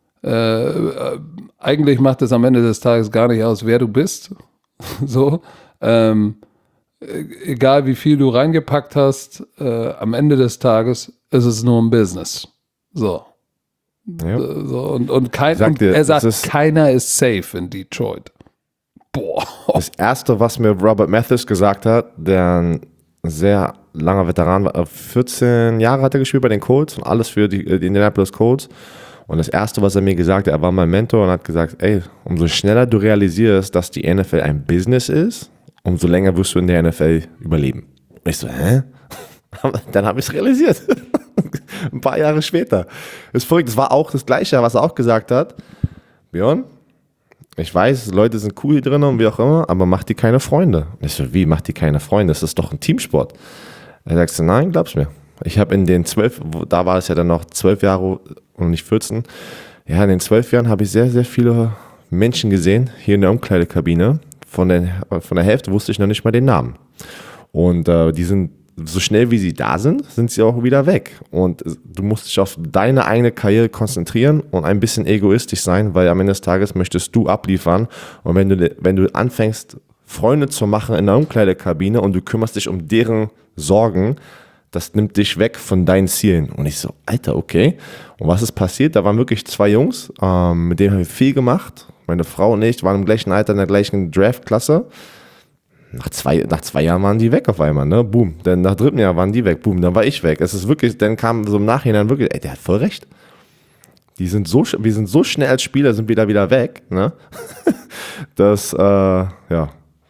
Äh, eigentlich macht es am Ende des Tages gar nicht aus, wer du bist. so, ähm, egal wie viel du reingepackt hast, äh, am Ende des Tages ist es nur ein Business. So. Ja. so und, und, kein, Sag und dir, er sagt, ist keiner ist safe in Detroit. Boah. Das Erste, was mir Robert Mathis gesagt hat, der ein sehr langer Veteran war, vierzehn Jahre hat er gespielt bei den Colts und alles für die, die Indianapolis Colts. Und das Erste, was er mir gesagt hat, er war mein Mentor und hat gesagt, ey, umso schneller du realisierst, dass die N F L ein Business ist, umso länger wirst du in der N F L überleben. Und ich so, hä? Dann habe ich es realisiert. Ein paar Jahre später. Das ist verrückt. Das war auch das Gleiche, was er auch gesagt hat. Björn, ich weiß, Leute sind cool hier drin und wie auch immer, aber mach dir keine Freunde. Und ich so, wie, mach dir keine Freunde? Das ist doch ein Teamsport. Er sagt so, nein, glaub's mir. Ich habe in den zwölf, da war es ja dann noch zwölf Jahre und nicht vierzehn. Ja, in den zwölf Jahren habe ich sehr, sehr viele Menschen gesehen, hier in der Umkleidekabine. Von der, von der Hälfte wusste ich noch nicht mal den Namen. Und äh, die sind so schnell wie sie da sind, sind sie auch wieder weg. Und du musst dich auf deine eigene Karriere konzentrieren und ein bisschen egoistisch sein, weil am Ende des Tages möchtest du abliefern. Und wenn du, wenn du anfängst, Freunde zu machen in der Umkleidekabine und du kümmerst dich um deren Sorgen, das nimmt dich weg von deinen Zielen. Und ich so, Alter, okay. Und was ist passiert? Da waren wirklich zwei Jungs, ähm, mit denen haben wir viel gemacht. Meine Frau und ich waren im gleichen Alter, in der gleichen Draft-Klasse. Nach zwei, nach zwei Jahren waren die weg auf einmal, ne? Boom. Dann nach dritten Jahr waren die weg, boom, dann war ich weg. Es ist wirklich, dann kam so im Nachhinein wirklich, ey, der hat voll recht. Die sind so, wir sind so schnell als Spieler, sind wir da wieder weg, ne? Das, äh, ja.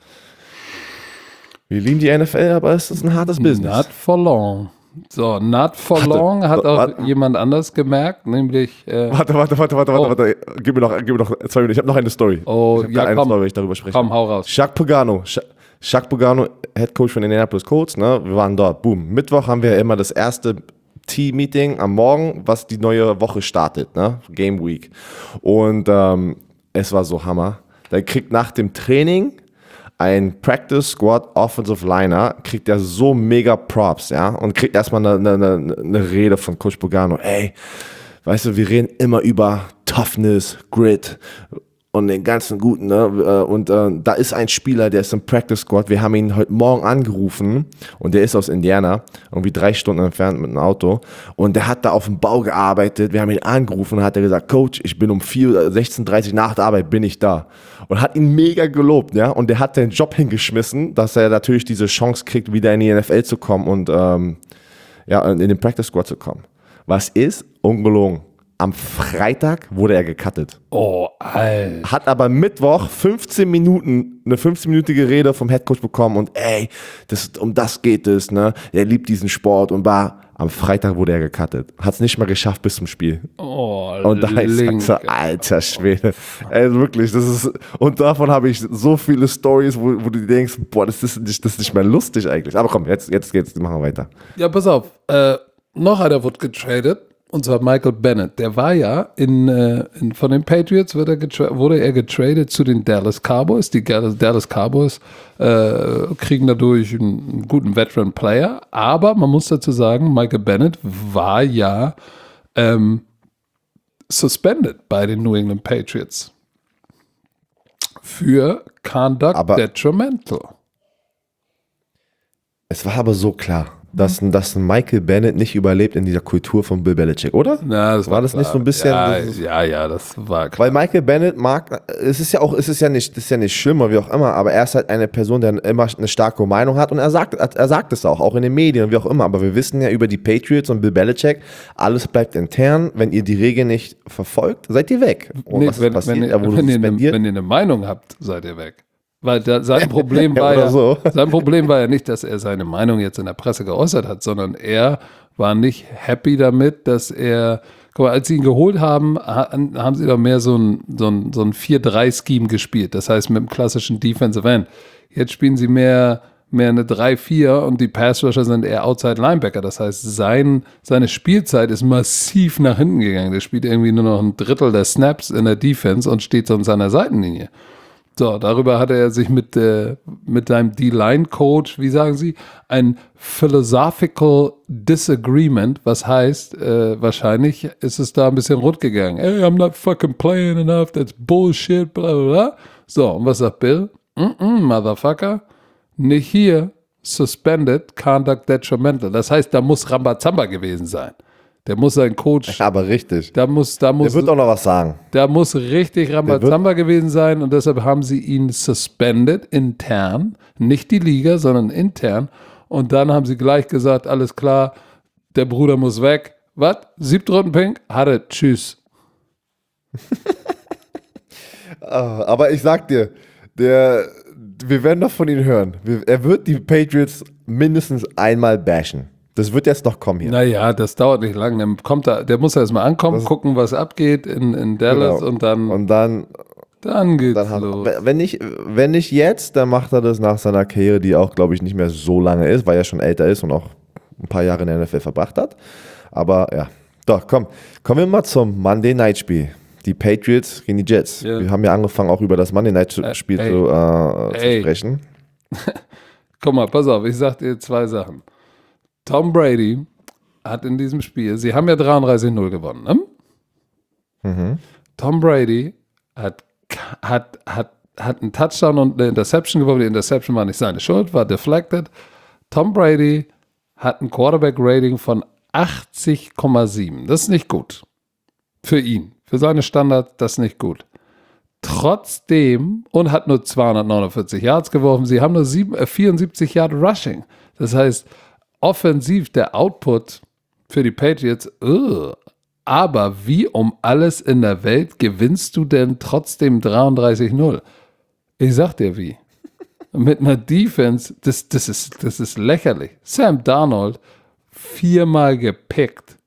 Wir lieben die N F L, aber es ist ein hartes Business. Not for long. So, not for warte, long hat auch warte. jemand anders gemerkt, nämlich. Äh, warte, warte, warte, warte, oh. warte, warte. Gib mir noch, gib mir noch zwei Minuten. Ich habe noch eine Story. Oh, ich ja, eine komm. Story, wenn ich darüber spreche. Komm, hau raus. Jacques Pagano. Jacques Pagano, Head Coach von den Indianapolis Colts, ne? Wir waren dort. Boom. Mittwoch haben wir ja immer das erste Team-Meeting am Morgen, was die neue Woche startet, ne? Game Week. Und ähm, es war so Hammer. Der kriegt nach dem Training ein Practice Squad Offensive Liner, kriegt er so mega Props, ja, und kriegt erstmal eine, eine, eine Rede von Coach Pagano. Ey, weißt du, wir reden immer über Toughness, Grit und den ganzen Guten, ne? Und äh, da ist ein Spieler, der ist im Practice Squad. Wir haben ihn heute Morgen angerufen und der ist aus Indiana, irgendwie drei Stunden entfernt mit einem Auto. Und der hat da auf dem Bau gearbeitet. Wir haben ihn angerufen und hat er gesagt, Coach, ich bin um vier, sechzehn Uhr dreißig nach der Arbeit bin ich da. Und hat ihn mega gelobt, ja. Und der hat den Job hingeschmissen, dass er natürlich diese Chance kriegt, wieder in die N F L zu kommen und ähm, ja, in den Practice Squad zu kommen. Was ist? Ungelogen. Am Freitag wurde er gecuttet. Oh, Alter. Hat aber Mittwoch fünfzehn Minuten, eine fünfzehnminütige Rede vom Headcoach bekommen und ey, das, um das geht es, ne? Er liebt diesen Sport und war, am Freitag wurde er gecuttet. Hat es nicht mal geschafft bis zum Spiel. Oh, und da ist so, alter Schwede. Ey, wirklich, das ist, und davon habe ich so viele Stories, wo, wo du denkst, boah, das ist nicht, das ist nicht mehr lustig eigentlich. Aber komm, jetzt, jetzt geht's, machen wir weiter. Ja, pass auf, äh, noch einer wurde getradet. Und zwar Michael Bennett. Der war ja in, äh, in von den Patriots wird er getra- wurde er getradet zu den Dallas Cowboys. Die Dallas Cowboys äh, kriegen dadurch einen, einen guten Veteran Player. Aber man muss dazu sagen, Michael Bennett war ja ähm, suspended bei den New England Patriots für Conduct aber Detrimental. Es war aber so klar, dass, dass ein Michael Bennett nicht überlebt in dieser Kultur von Bill Belichick, oder? Na, das war, war das klar. Nicht so ein bisschen? Ja, ist, ja, ja, das war klar. Weil Michael Bennett mag, es ist ja auch, es ist ja nicht, das ist ja nicht schlimmer, wie auch immer, aber er ist halt eine Person, der immer eine starke Meinung hat und er sagt, er sagt es auch, auch in den Medien, wie auch immer, aber wir wissen ja über die Patriots und Bill Belichick, alles bleibt intern, wenn ihr die Regeln nicht verfolgt, seid ihr weg. Und nee, was wenn, passiert? wenn, Er wurde wenn, ihr eine, suspendiert. wenn ihr eine Meinung habt, seid ihr weg. Weil da, sein, Problem war ja, ja, so. sein Problem war ja nicht, dass er seine Meinung jetzt in der Presse geäußert hat, sondern er war nicht happy damit, dass er, guck mal, als sie ihn geholt haben, haben sie doch mehr so ein, so ein, so ein vier drei Scheme gespielt. Das heißt mit dem klassischen Defensive End. Jetzt spielen sie mehr, mehr eine drei vier und die Pass-Rusher sind eher Outside Linebacker. Das heißt, sein, seine Spielzeit ist massiv nach hinten gegangen. Der spielt irgendwie nur noch ein Drittel der Snaps in der Defense und steht so an seiner Seitenlinie. So, darüber hatte er sich mit, äh, mit seinem D-Line-Coach, wie sagen Sie, ein Philosophical Disagreement, was heißt, äh, wahrscheinlich ist es da ein bisschen rund gegangen. Hey, I'm not fucking playing enough, that's bullshit, bla bla bla. So, und was sagt Bill? Mm-mm, Motherfucker, nicht hier, suspended, conduct detrimental. Das heißt, da muss Rambazamba gewesen sein. Der muss sein Coach. Aber richtig. Da muss, da muss, Der wird auch noch was sagen. Da muss richtig Rambazamba gewesen sein und deshalb haben sie ihn suspended intern. Nicht die Liga, sondern intern. Und dann haben sie gleich gesagt, alles klar, der Bruder muss weg. Was? Siebtrunden-Pink? Hatte, tschüss. Aber ich sag dir, der, wir werden noch von ihm hören. Er wird die Patriots mindestens einmal bashen. Das wird jetzt noch kommen hier. Naja, das dauert nicht lang. Der, kommt da, der muss erst mal ankommen, das gucken, was abgeht in, in Dallas genau. und dann, und dann, dann geht's dann los. Hat, wenn, nicht, wenn nicht jetzt, dann macht er das nach seiner Karriere, die auch, glaube ich, nicht mehr so lange ist, weil er schon älter ist und auch ein paar Jahre in der N F L verbracht hat. Aber ja, doch, komm. Kommen wir mal zum Monday Night Spiel. Die Patriots gegen die Jets. Ja. Wir haben ja angefangen, auch über das Monday Night Spiel äh, zu, äh, zu sprechen. Guck mal, pass auf, ich sag dir zwei Sachen. Tom Brady hat in diesem Spiel, sie haben ja dreiunddreißig null gewonnen, ne? Mhm. Tom Brady hat, hat, hat, hat einen Touchdown und eine Interception gewonnen. Die Interception war nicht seine Schuld, war deflected. Tom Brady hat ein Quarterback-Rating von achtzig Komma sieben. Das ist nicht gut. Für ihn. Für seine Standards, das ist nicht gut. Trotzdem, und hat nur zweihundertneunundvierzig Yards geworfen, sie haben nur sieben, äh, vierundsiebzig Yard Rushing. Das heißt, offensiv der Output für die Patriots, uh, aber wie um alles in der Welt gewinnst du denn trotzdem dreiunddreißig null? Ich sag dir wie. Mit einer Defense, das, das, ist, das ist lächerlich. Sam Darnold viermal gepickt.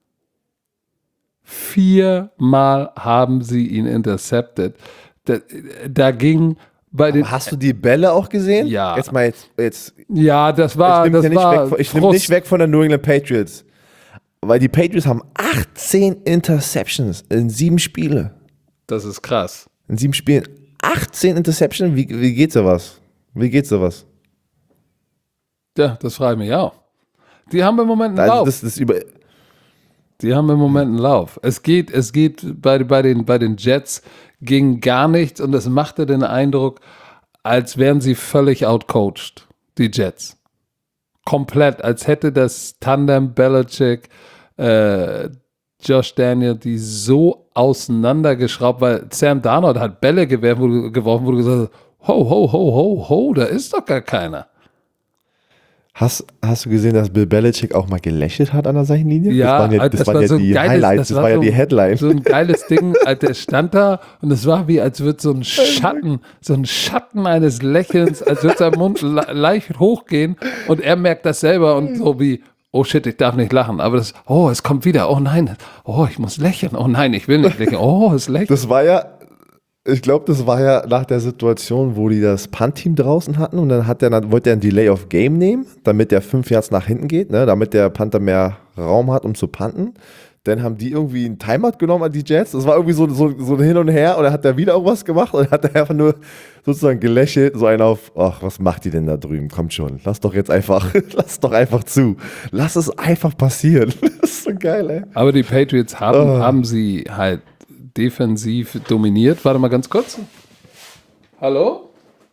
Viermal haben sie ihn intercepted. Da, da ging bei den. Aber hast du die Bälle auch gesehen? Ja. Jetzt mal jetzt. jetzt ja, das war. ich nehme das nicht, war weg, von- ich nehm nicht weg von der New England Patriots. Weil die Patriots haben achtzehn Interceptions in sieben Spiele. Das ist krass. In sieben Spielen. achtzehn Interceptions? Wie, wie geht sowas? Wie geht sowas? Ja, das frage ich mich auch. Die haben im Moment einen Also Lauf. das, das über, Die haben im Moment einen Lauf. Es geht, es geht bei, bei, den, bei den Jets ging gar nichts und es machte den Eindruck, als wären sie völlig outcoached, die Jets. Komplett, als hätte das Tandem Belichick, äh, Josh Daniel die so auseinandergeschraubt, weil Sam Darnold hat Bälle gewerfen, wo du, geworfen, wo du gesagt hast, ho, ho, ho, ho, ho, da ist doch gar keiner. hast, hast du gesehen, dass Bill Belichick auch mal gelächelt hat an der Seitenlinie? Ja, das waren ja, das das waren war ja so ein die geiles- Highlights, das das war war ja so- die Headline. So ein geiles Ding, als der stand da und es war wie, als würde so ein Schatten, so ein Schatten eines Lächelns, als würde sein Mund le- leicht hochgehen und er merkt das selber und so wie, oh shit, ich darf nicht lachen, aber das, oh, es kommt wieder, oh nein, oh, ich muss lächeln, oh nein, ich will nicht lächeln, oh, es lächelt. Das war ja, ich glaube, das war ja nach der Situation, wo die das Punt-Team draußen hatten und dann, hat der, dann wollte er ein Delay of Game nehmen, damit der fünf Yards nach hinten geht, ne, damit der Panther mehr Raum hat, um zu punten. Dann haben die irgendwie einen Timeout genommen an die Jets. Das war irgendwie so, so, so ein Hin und Her und dann hat er wieder irgendwas gemacht und dann hat er einfach nur sozusagen gelächelt, so einen auf, ach, was macht die denn da drüben? Kommt schon, lass doch jetzt einfach, lass doch einfach zu. Lass es einfach passieren. Das ist so geil, ey. Aber die Patriots haben, Oh. haben sie halt defensiv dominiert. Warte mal ganz kurz. Hallo?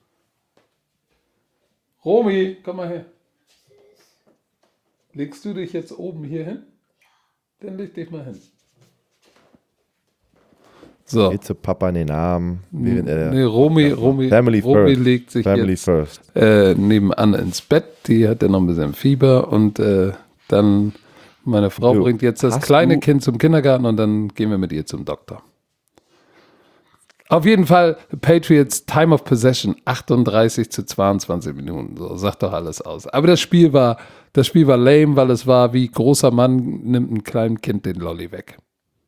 Romy, komm mal her. Legst du dich jetzt oben hier hin? Dann leg dich mal hin. So. Geht zu Papa in den Arm. Wie wenn er- Nee, Romy, Romy, Family Romy first. legt sich Family jetzt first. äh, nebenan ins Bett. Die hat ja noch ein bisschen Fieber und äh, dann meine Frau Du, bringt jetzt das hast kleine du- Kind zum Kindergarten und dann gehen wir mit ihr zum Doktor. Auf jeden Fall Patriots Time of Possession achtunddreißig zu zweiundzwanzig Minuten. So sagt doch alles aus. Aber das Spiel war, das Spiel war lame, weil es war wie großer Mann nimmt einem kleinen Kind den Lolli weg.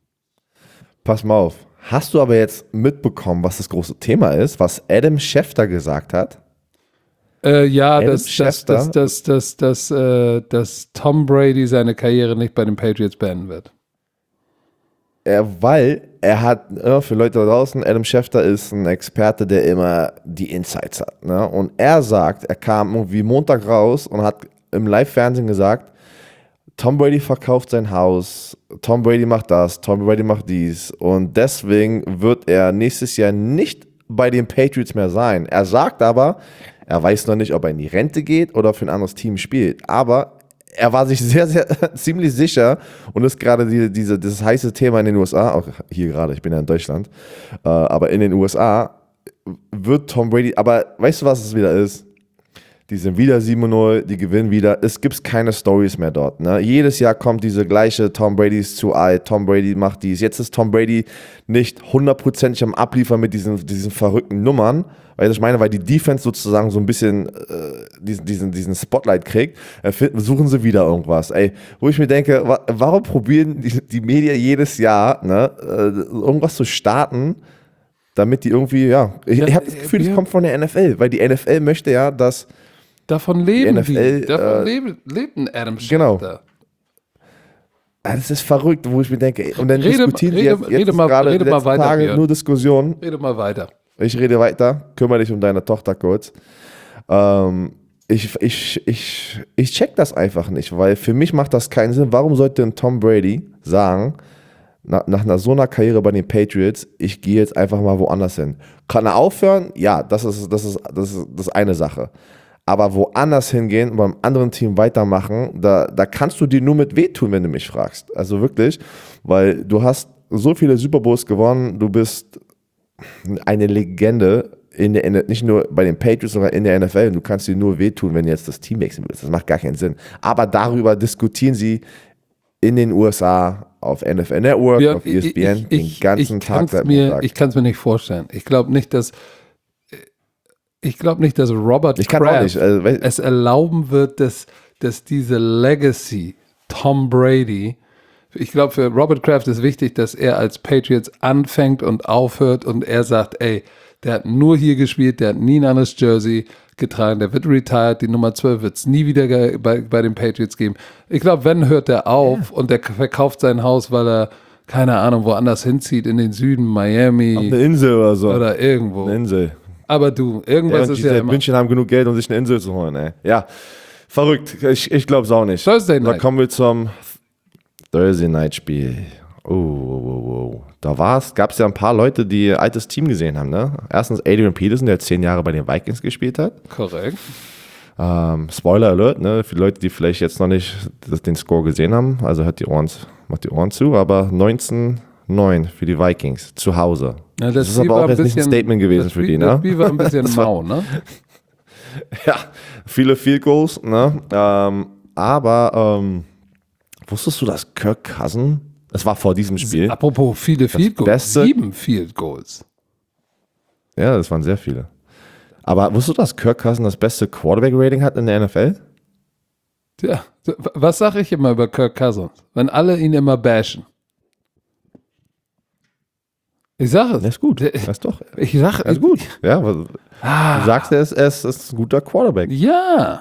Pass mal auf. Hast du aber jetzt mitbekommen, was das große Thema ist, was Adam Schefter gesagt hat? Äh, ja, Adam dass, dass, Schefter? dass, dass, dass, dass, äh, dass Tom Brady seine Karriere nicht bei den Patriots beenden wird. Er, weil er hat, äh, für Leute da draußen, Adam Schefter ist ein Experte, der immer die Insights hat. Ne? Und er sagt, er kam irgendwie Montag raus und hat im Live-Fernsehen gesagt, Tom Brady verkauft sein Haus, Tom Brady macht das, Tom Brady macht dies. Und deswegen wird er nächstes Jahr nicht bei den Patriots mehr sein. Er sagt aber, er weiß noch nicht, ob er in die Rente geht oder für ein anderes Team spielt. Aber er war sich sehr, sehr ziemlich sicher und ist gerade die, diese, dieses heiße Thema in den U S A, auch hier gerade, ich bin ja in Deutschland, äh, aber in den U S A wird Tom Brady, aber weißt du, was es wieder ist? Die sind wieder sieben null, die gewinnen wieder. Es gibt keine Stories mehr dort. Ne? Jedes Jahr kommt diese gleiche Tom Brady ist zu alt, Tom Brady macht dies. Jetzt ist Tom Brady nicht hundertprozentig am Abliefern mit diesen, diesen verrückten Nummern, weil ich meine, weil die Defense sozusagen so ein bisschen äh, diesen, diesen, diesen Spotlight kriegt, äh, finden, suchen sie wieder irgendwas. Ey, wo ich mir denke, wa warum probieren die, die Medien jedes Jahr ne, äh, irgendwas zu starten, damit die irgendwie, ja, ich, ich habe das Gefühl, das wir- kommt von der N F L, weil die N F L möchte ja, dass Davon leben N F L, die. Davon äh, leben, lebt ein Adam genau. Schefter. Ah, das ist verrückt, wo ich mir denke, ey, und dann Rede- diskutieren rede- die jetzt, jetzt rede ist mal- gerade rede die mal letzten weiter, Tage Björn. nur Diskussionen. Rede mal weiter. Ich rede weiter, kümmere dich um deine Tochter kurz. Ähm, ich, ich, ich, ich check das einfach nicht, weil für mich macht das keinen Sinn. Warum sollte ein Tom Brady sagen, nach, nach einer so einer Karriere bei den Patriots, ich gehe jetzt einfach mal woanders hin? Kann er aufhören? Ja, das ist, das ist, das ist, das ist eine Sache. Aber woanders hingehen und beim anderen Team weitermachen, da, da kannst du dir nur mit wehtun, wenn du mich fragst. Also wirklich, weil du hast so viele Super Bowls gewonnen, du bist eine Legende, in der, nicht nur bei den Patriots, sondern in der N F L. Und du kannst dir nur wehtun, wenn du jetzt das Team wechseln willst. Das macht gar keinen Sinn. Aber darüber diskutieren sie in den U S A auf N F L Network, ja, auf E S P N, ich, ich, den ganzen ich Tag. Seit mir, ich kann es mir nicht vorstellen. Ich glaube nicht, dass ich glaube nicht, dass Robert ich kann Kraft auch nicht. Also, es erlauben wird, dass, dass diese Legacy Tom Brady, ich glaube, für Robert Kraft ist wichtig, dass er als Patriots anfängt und aufhört und er sagt, ey, der hat nur hier gespielt, der hat nie ein anderes Jersey getragen, der wird retired, die Nummer zwölf wird es nie wieder ge- bei, bei den Patriots geben. Ich glaube, wenn, hört er auf ja. und der verkauft sein Haus, weil er, keine Ahnung, woanders hinzieht, in den Süden, Miami. Auf eine Insel oder so. Oder irgendwo. Eine Insel. Aber du, irgendwas ja, ist ja immer. München haben genug Geld, um sich eine Insel zu holen, ey. Ja, verrückt. Ich, ich glaube es auch nicht. Thursday Night. Da kommen wir zum Thursday Night Spiel. Oh, oh, oh, oh. Da gab es ja ein paar Leute, die ein altes Team gesehen haben. Ne? Erstens Adrian Peterson, der zehn Jahre bei den Vikings gespielt hat. Korrekt. Ähm, Spoiler Alert, ne? Für Leute, die vielleicht jetzt noch nicht den Score gesehen haben, also hört die Ohren, macht die Ohren zu, aber neunzehn neun für die Vikings zu Hause. Ja, das, das ist aber auch jetzt bisschen, nicht ein Statement gewesen für die, ne? Das Spiel war ein bisschen mau, ne? Ja, viele Field Goals, ne? Ähm, aber ähm, wusstest du, dass Kirk Cousins, es war vor diesem Spiel. Apropos viele Field Goals, beste, sieben Field Goals. Ja, das waren sehr viele. Aber wusstest du, dass Kirk Cousins das beste Quarterback-Rating hat in der N F L? Ja, was sage ich immer über Kirk Cousins? Wenn alle ihn immer bashen. Ich sage es. Das ist gut. Das ist doch. Ich sage es. ist gut. Ja, ah. Du sagst, er ist, er, ist, er ist ein guter Quarterback. Ja.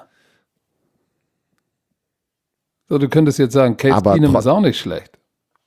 So, du könntest jetzt sagen, Case Keenum ist auch nicht schlecht.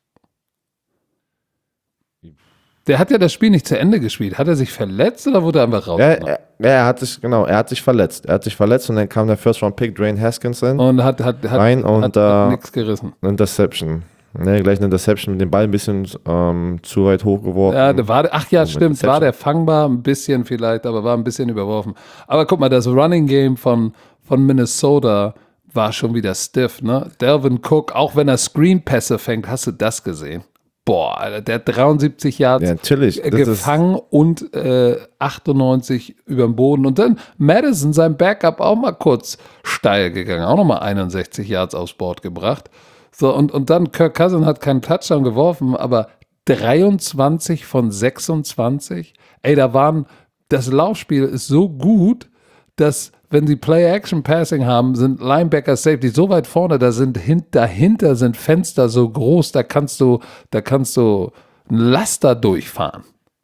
Der hat ja das Spiel nicht zu Ende gespielt. Hat er sich verletzt oder wurde er einfach raus? Ja, er, er hat sich, genau, er hat sich verletzt. Er hat sich verletzt und dann kam der First-Round-Pick, Dwayne Haskins in. Und hat, hat, hat, rein und hat, äh, hat nichts gerissen. Interception. Ne, gleich eine Interception mit dem Ball ein bisschen ähm, zu weit hochgeworfen. Ja, da war, ach ja, stimmt, war der fangbar, ein bisschen vielleicht, aber war ein bisschen überworfen. Aber guck mal, das Running Game von, von Minnesota war schon wieder stiff, ne? Dalvin Cook, auch wenn er Screen-Pässe fängt, hast du das gesehen? Boah, Alter, der hat dreiundsiebzig Yards ja, natürlich. gefangen und äh, achtundneunzig über dem Boden. Und dann Madison, sein Backup, auch mal kurz steil gegangen, auch nochmal einundsechzig Yards aufs Board gebracht. So, und, und dann Kirk Cousins hat keinen Touchdown geworfen, aber dreiundzwanzig von sechsundzwanzig. Ey, da waren, das Laufspiel ist so gut, dass, wenn sie Play-Action-Passing haben, sind Linebacker Safety so weit vorne, da sind hint, dahinter sind Fenster so groß, da kannst du, da kannst du ein Laster durchfahren.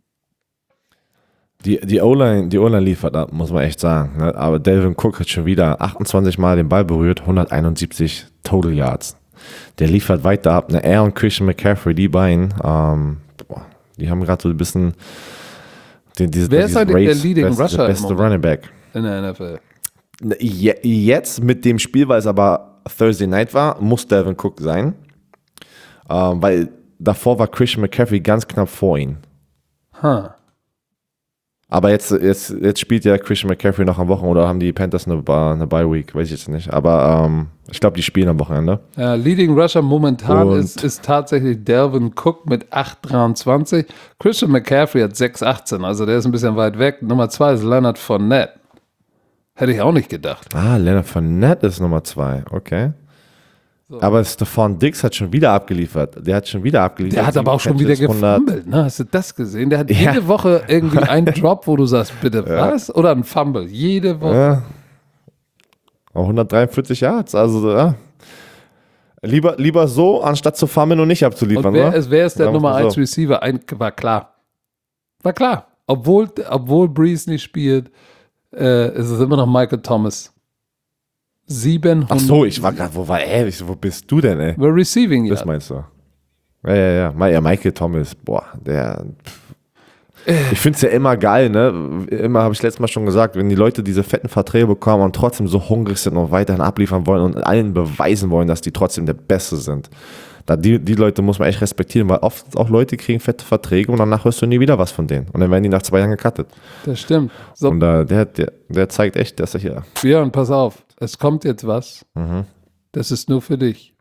Die, die O-Line, die O-Line liefert ab, muss man echt sagen. Ne? Aber Dalvin Cook hat schon wieder achtundzwanzig Mal den Ball berührt, hunderteinundsiebzig Total Yards. Der liefert weiter ab. Ne? Er und Christian McCaffrey, die beiden, ähm, boah, die haben gerade so ein bisschen den, dieses, Wer ist eigentlich der Leading best, Rusher? Der beste Running Back. In der N F L. Jetzt mit dem Spiel, weil es aber Thursday Night war, muss Dalvin Cook sein. Ähm, weil davor war Christian McCaffrey ganz knapp vor ihm. Huh. Aber jetzt, jetzt, jetzt spielt ja Christian McCaffrey noch am Wochenende oder haben die Panthers eine, eine Bye-Week, weiß ich jetzt nicht. Aber ähm, ich glaube, die spielen am Wochenende. Ja, Leading Rusher momentan ist, ist tatsächlich Dalvin Cook mit acht dreiundzwanzig. Christian McCaffrey hat sechs achtzehn, also der ist ein bisschen weit weg. Nummer zwei ist Leonard Fournette. Hätte ich auch nicht gedacht. Ah, Leonard Fournette ist Nummer zwei, okay. So. Aber Stephon Diggs hat schon wieder abgeliefert. Der hat schon wieder abgeliefert. Der hat aber auch schon wieder gefummelt. Ne? Hast du das gesehen? Der hat ja. jede Woche irgendwie einen Drop, wo du sagst, bitte ja. was? Oder ein Fumble. Jede Woche. Ja. Auch hundertdreiundvierzig Yards. Also, ja. Lieber, lieber so, anstatt zu fummeln und nicht abzuliefern. Und wer, ne? ist, wer ist der Nummer eins so. Receiver? Ein, war klar. War klar. Obwohl, obwohl Breeze nicht spielt, äh, ist es immer noch Michael Thomas. siebenhundert. Ach so, ich war gerade, wo war er? Ich so, wo bist du denn, ey? We're receiving, ja. Das meinst du? Ja, ja, ja. Ja, Michael Thomas, boah, der. Ich finde es ja immer geil, ne? Immer habe ich letztes Mal schon gesagt, wenn die Leute diese fetten Verträge bekommen und trotzdem so hungrig sind und weiterhin abliefern wollen und allen beweisen wollen, dass die trotzdem der Beste sind. Da die, die Leute muss man echt respektieren, weil oft auch Leute kriegen fette Verträge und danach hörst du nie wieder was von denen. Und dann werden die nach zwei Jahren gecuttet. Das stimmt. So. Und äh, der, der, der zeigt echt, dass er hier. Björn, pass auf. Es kommt jetzt was. Mhm. Das ist nur für dich.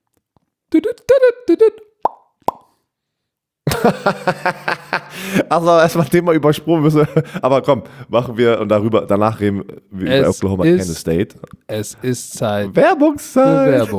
Also erstmal Thema übersprungen müssen. Aber komm, machen wir und darüber, danach reden wir über Es Oklahoma ist- Kansas State. Es ist Zeit für Werbungszeit. Werbung.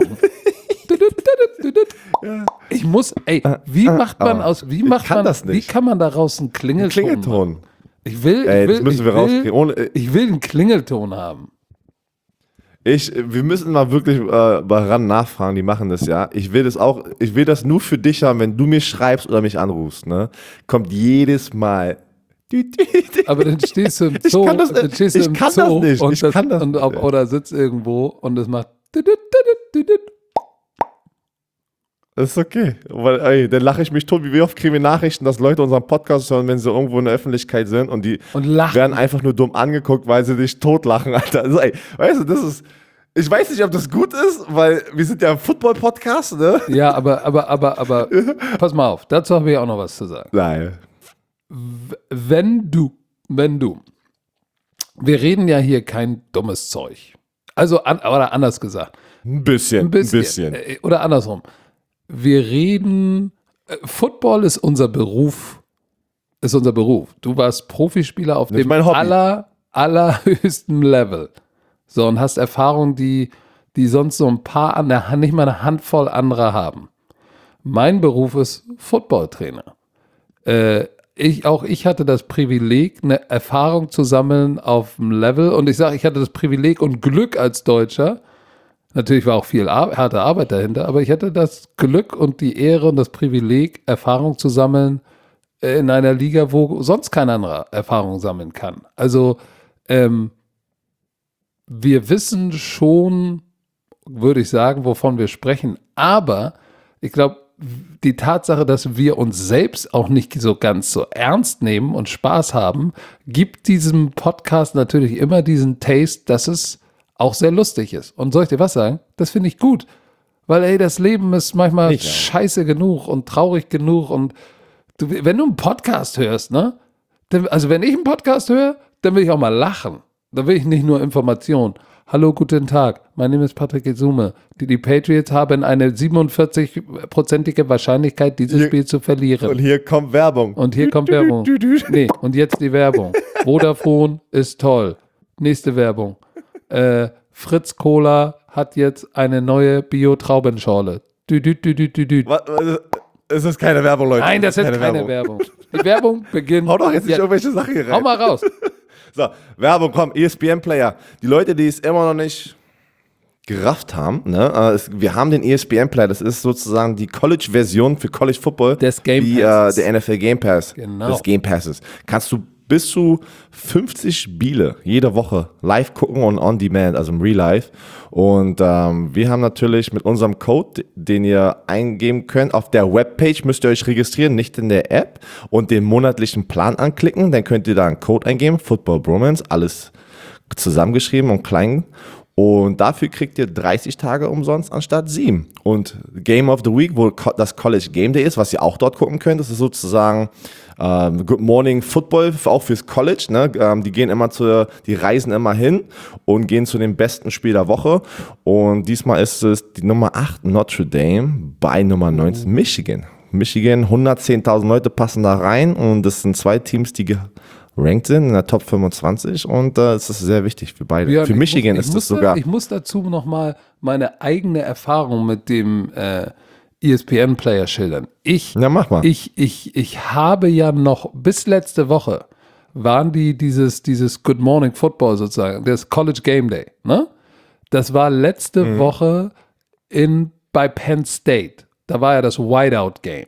Ich muss, ey, wie macht man ah, aus, wie ich macht kann man, das nicht. wie kann man daraus einen Klingelton? Klingelton. machen? Ich will, Ey, ich will, das müssen ich wir will, rauskriegen. Ohne, Ich will einen Klingelton haben. ich, wir müssen mal wirklich äh, mal ran nachfragen, die machen das ja. Ich will das auch, ich will das nur für dich haben, wenn du mir schreibst oder mich anrufst, ne? Kommt jedes Mal. Aber dann stehst du im Ich Zoo, kann das- dann stehst du ich im kann das Zoo nicht. und Ich das, kann das und, nicht. oder sitzt irgendwo und es macht. Das ist okay. Weil, ey, dann lache ich mich tot. Wie oft kriegen wir Nachrichten, dass Leute unseren Podcast hören, wenn sie irgendwo in der Öffentlichkeit sind und die Und lachen. werden einfach nur dumm angeguckt, weil sie dich totlachen, Alter. Also, ey, weißt du, das ist. Ich weiß nicht, ob das gut ist, weil wir sind ja ein Football-Podcast, ne? Ja, aber, aber, aber, aber, pass mal auf, dazu habe ich auch noch was zu sagen. Nein. Wenn du, wenn du, wir reden ja hier kein dummes Zeug. Also, an, oder anders gesagt, Ein bisschen. ein bisschen, Ein bisschen. äh, oder andersrum. Wir reden, äh, Football ist unser Beruf, ist unser Beruf. Du warst Profispieler auf Das ist dem mein Hobby. aller, allerhöchsten Level. So, und hast Erfahrungen, die, die sonst so ein paar, an der, nicht mal eine Handvoll anderer haben. Mein Beruf ist Footballtrainer. Äh, ich, auch ich hatte das Privileg, eine Erfahrung zu sammeln auf dem Level. Und ich sage, ich hatte das Privileg und Glück als Deutscher. Natürlich war auch viel Ar- harte Arbeit dahinter, aber ich hatte das Glück und die Ehre und das Privileg, Erfahrung zu sammeln äh, in einer Liga, wo sonst kein anderer Erfahrung sammeln kann. Also, ähm, wir wissen schon, würde ich sagen, wovon wir sprechen. Aber ich glaube, die Tatsache, dass wir uns selbst auch nicht so ganz so ernst nehmen und Spaß haben, gibt diesem Podcast natürlich immer diesen Taste, dass es auch sehr lustig ist. Und soll ich dir was sagen? Das finde ich gut. Weil, ey, das Leben ist manchmal Ich auch. scheiße genug und traurig genug. Und du, wenn du einen Podcast hörst, ne? Dann, also wenn ich einen Podcast höre, dann will ich auch mal lachen. Da will ich nicht nur Information. Hallo, guten Tag. Mein Name ist Patrick Esume. Die, die Patriots haben eine siebenundvierzig-prozentige Wahrscheinlichkeit, dieses Hier- Spiel zu verlieren. Und hier kommt Werbung. Und hier kommt Werbung. Nee, und jetzt die Werbung. Vodafone ist toll. Nächste Werbung. Äh, Fritz Cola hat jetzt eine neue Bio-Traubenschorle. Dü, dü, dü, dü, dü, dü. Was, was, es ist keine Werbung, Leute. Nein, das Es ist keine Werbung. Die Werbung beginnt. Hau doch jetzt nicht Ja, irgendwelche Sachen hier rein. hau mal raus. So, Werbung, komm, E S P N-Player. Die Leute, die es immer noch nicht gerafft haben, ne? äh, es, wir haben den E S P N-Player, das ist sozusagen die College-Version für College Football. Des Game wie, Passes. Äh, der N F L Game Pass. Genau. Des Game Passes. Kannst du bis zu fünfzig Spiele jede Woche live gucken und on demand, also im Real Life. Und ähm, wir haben natürlich mit unserem Code, den ihr eingeben könnt, auf der Webpage müsst ihr euch registrieren, nicht in der App, und den monatlichen Plan anklicken. Dann könnt ihr da einen Code eingeben, Football Bromance, alles zusammengeschrieben und klein. Und dafür kriegt ihr dreißig Tage umsonst anstatt sieben. Und Game of the Week, wo co- das College Game Day ist, was ihr auch dort gucken könnt, das ist sozusagen ähm, Good Morning Football, auch fürs College. Ne? Ähm, die gehen immer zu, die reisen immer hin und gehen zu dem besten Spiel der Woche. Und diesmal ist es die Nummer acht Notre Dame bei Nummer neunzehn Michigan. Michigan, hundertzehntausend Leute passen da rein und das sind zwei Teams, die gerankt sind in der Top fünfundzwanzig und äh, es ist sehr wichtig für beide. Björn, für ich Michigan muss, ich ist muss das sogar. Da, ich muss dazu nochmal meine eigene Erfahrung mit dem äh, E S P N-Player schildern. Ich, Ja, mach mal. ich, ich, ich habe ja noch, bis letzte Woche waren die dieses, dieses Good Morning Football sozusagen, das College Game Day, ne? Das war letzte Mhm. Woche in, bei Penn State. Da war ja das Whiteout Game.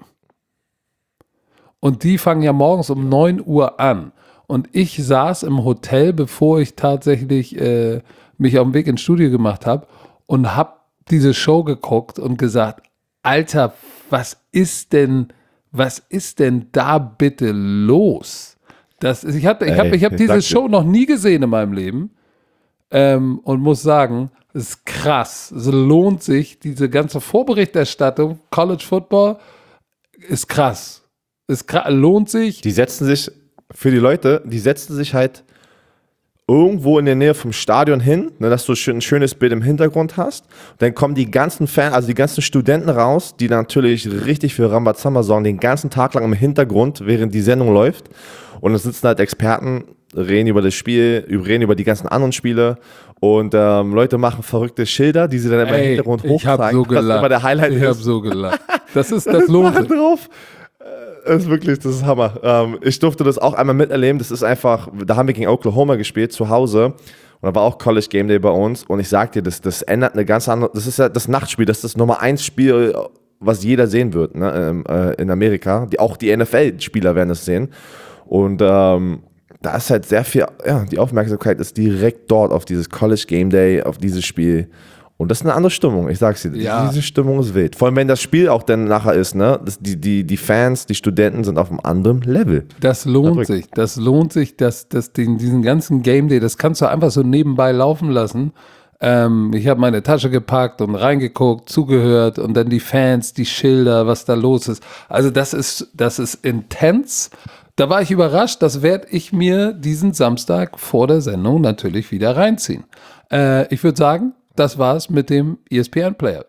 Und die fangen ja morgens um neun Uhr an. Und ich saß im Hotel, bevor ich tatsächlich äh, mich auf den Weg ins Studio gemacht habe und habe diese Show geguckt und gesagt, Alter, was ist denn, was ist denn da bitte los? Das ist, ich habe ich hab, ich hab diese Show noch nie gesehen in meinem Leben ähm, und muss sagen, es ist krass. Es lohnt sich, diese ganze Vorberichterstattung, College Football, ist krass. Es krass, lohnt sich. Die setzen sich, für die Leute, die setzen sich halt irgendwo in der Nähe vom Stadion hin, ne, dass du ein schönes Bild im Hintergrund hast. Dann kommen die ganzen Fans, also die ganzen Studenten raus, die natürlich richtig für Rambazamba sorgen, den ganzen Tag lang im Hintergrund, während die Sendung läuft. Und es sitzen halt Experten, reden über das Spiel, reden über die ganzen anderen Spiele. Und ähm, Leute machen verrückte Schilder, die sie dann immer im Hintergrund hochzeigen. Ich habe so gelacht. Immer der Highlight ich habe so gelacht. Das ist, das lohnt sich. Drauf. Das ist wirklich, das ist Hammer. Ähm, ich durfte das auch einmal miterleben. Das ist einfach, da haben wir gegen Oklahoma gespielt, zu Hause. Und da war auch College Game Day bei uns. Und ich sag dir, das, das ändert eine ganz andere, das ist ja das Nachtspiel, das ist das Nummer eins Spiel, was jeder sehen wird, ne, äh, in Amerika. Die, auch die N F L-Spieler werden es sehen. Und ähm, da ist halt sehr viel, ja, die Aufmerksamkeit ist direkt dort auf dieses College Game Day, auf dieses Spiel. Und das ist eine andere Stimmung, ich sag's dir. Ja. Diese Stimmung ist wild. Vor allem, wenn das Spiel auch dann nachher ist, ne? Das, die, die, die Fans, die Studenten sind auf einem anderen Level. Das lohnt sich. Das lohnt sich, dass, dass den, diesen ganzen Game Day, das kannst du einfach so nebenbei laufen lassen. Ähm, ich habe meine Tasche gepackt und reingeguckt, zugehört und dann die Fans, die Schilder, was da los ist. Also das ist, das ist intens. Da war ich überrascht, das werde ich mir diesen Samstag vor der Sendung natürlich wieder reinziehen. Äh, ich würde sagen, das war's mit dem E S P N-Player.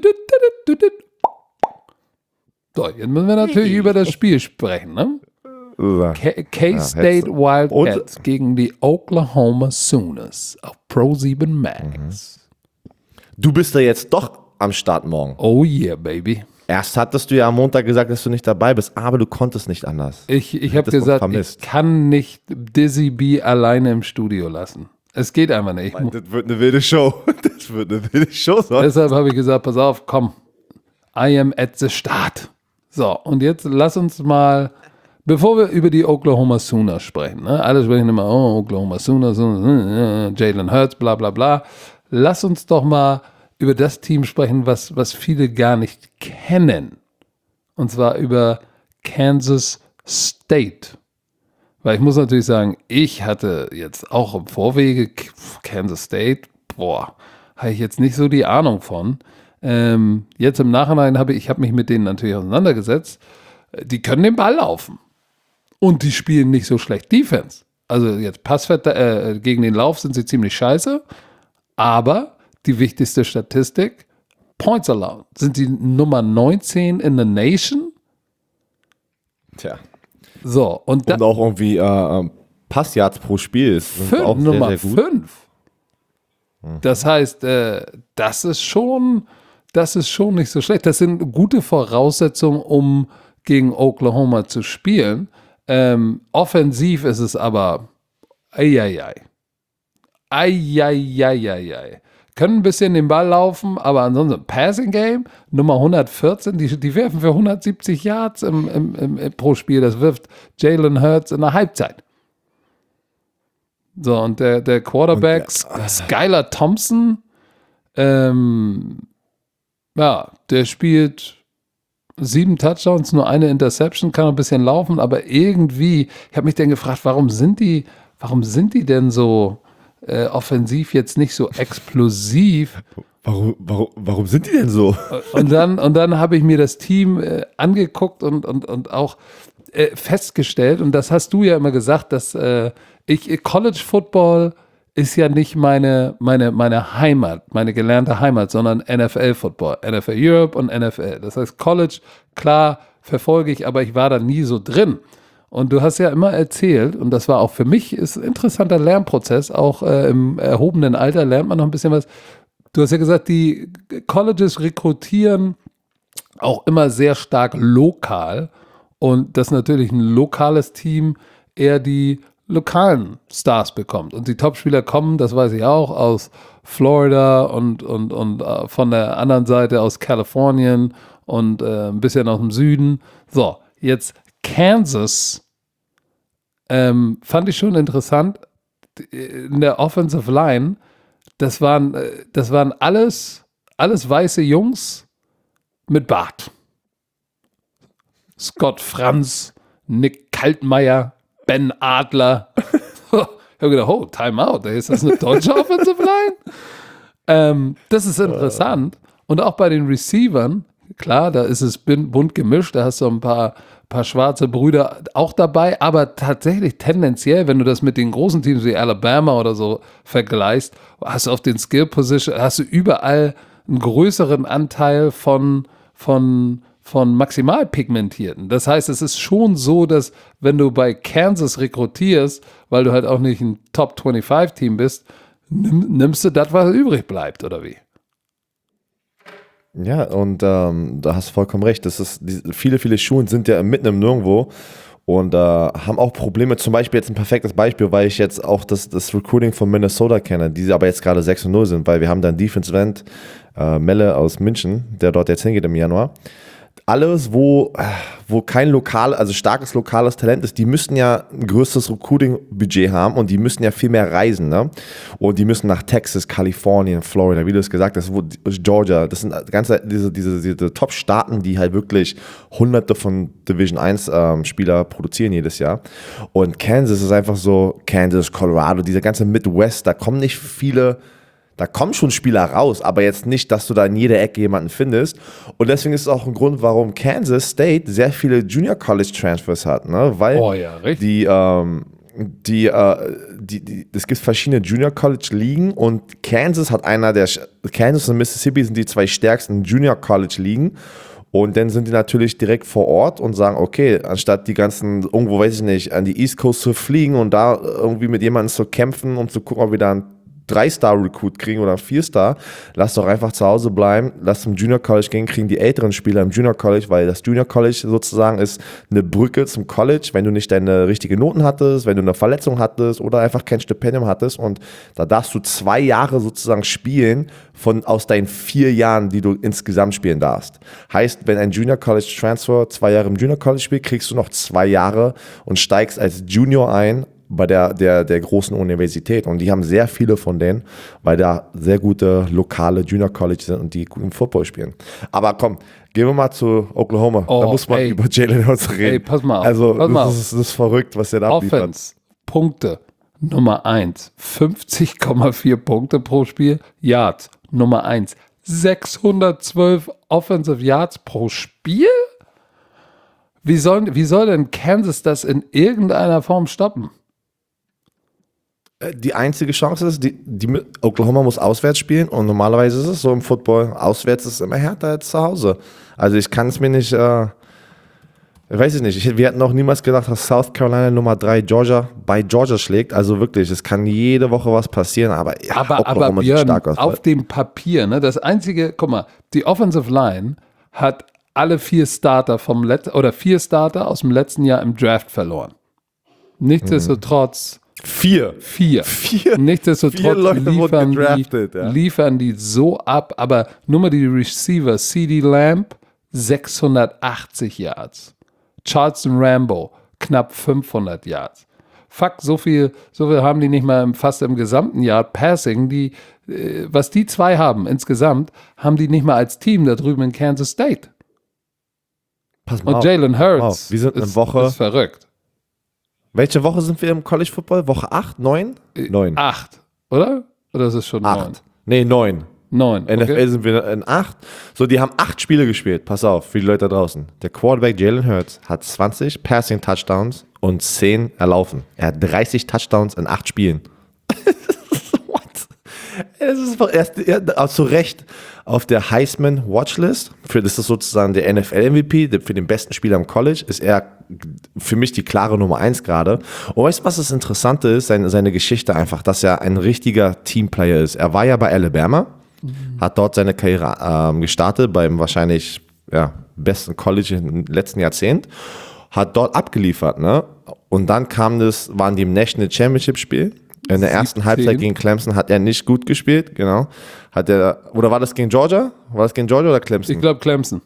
So, jetzt müssen wir natürlich über das Spiel sprechen, ne? K-State ja, Wildcats und? Gegen die Oklahoma Sooners auf Pro sieben Max. Du bist da jetzt doch am Start morgen. Oh yeah, baby. Erst hattest du ja am Montag gesagt, dass du nicht dabei bist, aber du konntest nicht anders. Ich, ich habe gesagt, ich kann nicht Dizzy B alleine im Studio lassen. Es geht einfach nicht. Mann, das wird eine wilde Show. Das wird eine wilde Show. So. Deshalb habe ich gesagt, pass auf, komm. I am at the start. So, und jetzt lass uns mal, bevor wir über die Oklahoma Sooners sprechen, ne? Alle sprechen immer, oh, Oklahoma Sooners, Sooners Jalen Hurts, bla bla bla. Lass uns doch mal über das Team sprechen, was, was viele gar nicht kennen. Und zwar über Kansas State. Weil ich muss natürlich sagen, ich hatte jetzt auch im Vorwege Kansas State, boah, habe ich jetzt nicht so die Ahnung von. Ähm, jetzt im Nachhinein habe ich, ich habe mich mit denen natürlich auseinandergesetzt. Die können den Ball laufen. Und die spielen nicht so schlecht Defense. Also jetzt Passwerte äh, gegen den Lauf sind sie ziemlich scheiße. Aber die wichtigste Statistik, Points allowed, sind die Nummer neunzehn in the nation. Tja. So, und, da, und auch irgendwie äh, Passyards pro Spiel ist fünf, auch sehr, Nummer fünf. Mhm. Das heißt, äh, das ist schon, das ist schon nicht so schlecht. Das sind gute Voraussetzungen, um gegen Oklahoma zu spielen. Ähm, offensiv ist es aber eieiei. Eieieiei. Können ein bisschen den Ball laufen, aber ansonsten Passing Game, Nummer hundertvierzehn, die, die werfen für hundertsiebzig Yards im, im, im, im, pro Spiel. Das wirft Jalen Hurts in der Halbzeit. So, und der, der Quarterback, und, äh, Skylar Thompson, ähm, ja, der spielt sieben Touchdowns, nur eine Interception, kann ein bisschen laufen, aber irgendwie, ich habe mich dann gefragt, warum sind die, warum sind die denn so Äh, offensiv jetzt nicht so explosiv. Warum, warum, warum sind die denn so? Und dann, und dann habe ich mir das Team äh, angeguckt und, und, und auch äh, festgestellt, und das hast du ja immer gesagt, dass äh, ich, College Football ist ja nicht meine, meine, meine Heimat, meine gelernte Heimat, sondern N F L Football, N F L Europe und N F L. Das heißt, College, klar, verfolge ich, aber ich war da nie so drin. Und du hast ja immer erzählt, und das war auch für mich ist ein interessanter Lernprozess, auch äh, im erhobenen Alter lernt man noch ein bisschen was. Du hast ja gesagt, die Colleges rekrutieren auch immer sehr stark lokal und dass natürlich ein lokales Team eher die lokalen Stars bekommt. Und die Topspieler kommen, das weiß ich auch, aus Florida und, und, und äh, von der anderen Seite aus Kalifornien und äh, ein bisschen aus dem Süden. So, jetzt Kansas ähm, fand ich schon interessant in der Offensive Line. Das waren, das waren alles, alles weiße Jungs mit Bart. Scott Franz, Nick Kaltmeier, Ben Adler. Ich habe gedacht, oh, Timeout, ist das eine deutsche Offensive Line? ähm, das ist interessant. Und auch bei den Receivern, klar, da ist es bunt gemischt, da hast du ein paar, paar schwarze Brüder auch dabei, aber tatsächlich tendenziell, wenn du das mit den großen Teams wie Alabama oder so vergleichst, hast du auf den Skill Position, hast du überall einen größeren Anteil von, von, von maximal pigmentierten. Das heißt, es ist schon so, dass wenn du bei Kansas rekrutierst, weil du halt auch nicht ein Top fünfundzwanzig Team bist, nimm, nimmst du das, was übrig bleibt, oder wie? Ja, und ähm, da hast du vollkommen recht. Das ist, die, viele, viele Schulen sind ja mitten im Nirgendwo und äh, haben auch Probleme. Zum Beispiel jetzt ein perfektes Beispiel, weil ich jetzt auch das, das Recruiting von Minnesota kenne, die aber jetzt gerade sechs und null sind, weil wir haben da einen Defensive End, äh, Melle aus München, der dort jetzt hingeht im Januar. Alles, wo, wo kein lokal, also starkes lokales Talent ist, die müssen ja ein größeres Recruiting-Budget haben und die müssen ja viel mehr reisen, ne? Und die müssen nach Texas, Kalifornien, Florida, wie du es gesagt hast, wo, Georgia, das sind ganze diese, diese, diese Top-Staaten, die halt wirklich hunderte von Division eins ähm, Spieler produzieren jedes Jahr. Und Kansas ist einfach so, Kansas, Colorado, dieser ganze Midwest, da kommen nicht viele. Da kommen schon Spieler raus, aber jetzt nicht, dass du da in jeder Ecke jemanden findest. Und deswegen ist es auch ein Grund, warum Kansas State sehr viele Junior College Transfers hat, ne? Weil oh ja, richtig. die, ähm, die, äh, die, die, es gibt verschiedene Junior College Ligen und Kansas hat einer der, Kansas und Mississippi sind die zwei stärksten Junior College Ligen. Und dann sind die natürlich direkt vor Ort und sagen, okay, anstatt die ganzen, irgendwo weiß ich nicht, an die East Coast zu fliegen und da irgendwie mit jemandem zu kämpfen und zu gucken, ob wir da einen Drei-Star-Recruit kriegen oder Vier-Star, lass doch einfach zu Hause bleiben, lass zum Junior College gehen, kriegen die älteren Spieler im Junior College, weil das Junior College sozusagen ist eine Brücke zum College, wenn du nicht deine richtigen Noten hattest, wenn du eine Verletzung hattest oder einfach kein Stipendium hattest und da darfst du zwei Jahre sozusagen spielen von aus deinen vier Jahren, die du insgesamt spielen darfst. Heißt, wenn ein Junior College Transfer zwei Jahre im Junior College spielt, kriegst du noch zwei Jahre und steigst als Junior ein bei der, der, der großen Universität. Und die haben sehr viele von denen, weil da sehr gute lokale Junior College sind und die guten Football spielen. Aber komm, gehen wir mal zu Oklahoma. Oh, da muss man ey. über Jalen Hurts reden. Ey, pass mal auf. Also, pass mal das, auf. ist, das ist verrückt, was der da abliefert. Offense, Punkte, Nummer eins, fünfzig Komma vier Punkte pro Spiel. Yards, Nummer eins, sechshundertzwölf Offensive Yards pro Spiel? Wie soll, wie soll denn Kansas das in irgendeiner Form stoppen? Die einzige Chance ist, die, die Oklahoma muss auswärts spielen und normalerweise ist es so im Football, auswärts ist es immer härter als zu Hause. Also ich kann es mir nicht, äh, weiß ich nicht, ich, wir hätten auch niemals gedacht, dass South Carolina Nummer drei Georgia bei Georgia schlägt. Also wirklich, es kann jede Woche was passieren, aber ja, aber, Oklahoma aber sieht Björn, stark aus. auf dem Papier, ne, das einzige, guck mal, die Offensive Line hat alle vier Starter vom Let- oder vier Starter aus dem letzten Jahr im Draft verloren. Nichtsdestotrotz mhm. Vier. Vier. Vier. Nichtsdestotrotz Vier Leute liefern, wurden gedraftet, die, ja. liefern die so ab, aber nur mal die Receiver, CeeDee Lamb, sechshundertachtzig Yards. Charleston Rambo, knapp fünfhundert Yards. Fuck, so viel, so viel haben die nicht mal im, fast im gesamten Jahr Passing. Die, äh, was die zwei haben insgesamt, haben die nicht mal als Team da drüben in Kansas State. Pass mal Und auf. Jalen Hurts Wow. Wir sind ist, eine Woche. ist verrückt. Welche Woche sind wir im College Football? Woche acht, neun? Neun. Acht, oder? Oder ist es schon neun? Acht. Nee, neun. Neun. N F L Okay. sind wir in acht. So, die haben acht Spiele gespielt. Pass auf, für die Leute da draußen. Der Quarterback Jalen Hurts hat zwanzig Passing Touchdowns und zehn erlaufen. Er hat dreißig Touchdowns in acht Spielen. What? Es ist er ist, er, auch zu Recht auf der Heisman Watchlist. Für, das ist sozusagen der N F L M V P. Der, für den besten Spieler im College ist er für mich die klare Nummer eins gerade. Und weißt du, was das Interessante ist? Seine, seine Geschichte einfach, dass er ein richtiger Teamplayer ist. Er war ja bei Alabama, mhm. hat dort seine Karriere ähm, gestartet, beim wahrscheinlich ja, besten College im letzten Jahrzehnt, hat dort abgeliefert, ne? Und dann kam das, waren die im National Championship Spiel. In der ersten siebzehn Halbzeit gegen Clemson hat er nicht gut gespielt, genau. Hat er, oder war das gegen Georgia? War das gegen Georgia oder Clemson? Ich glaube Clemson.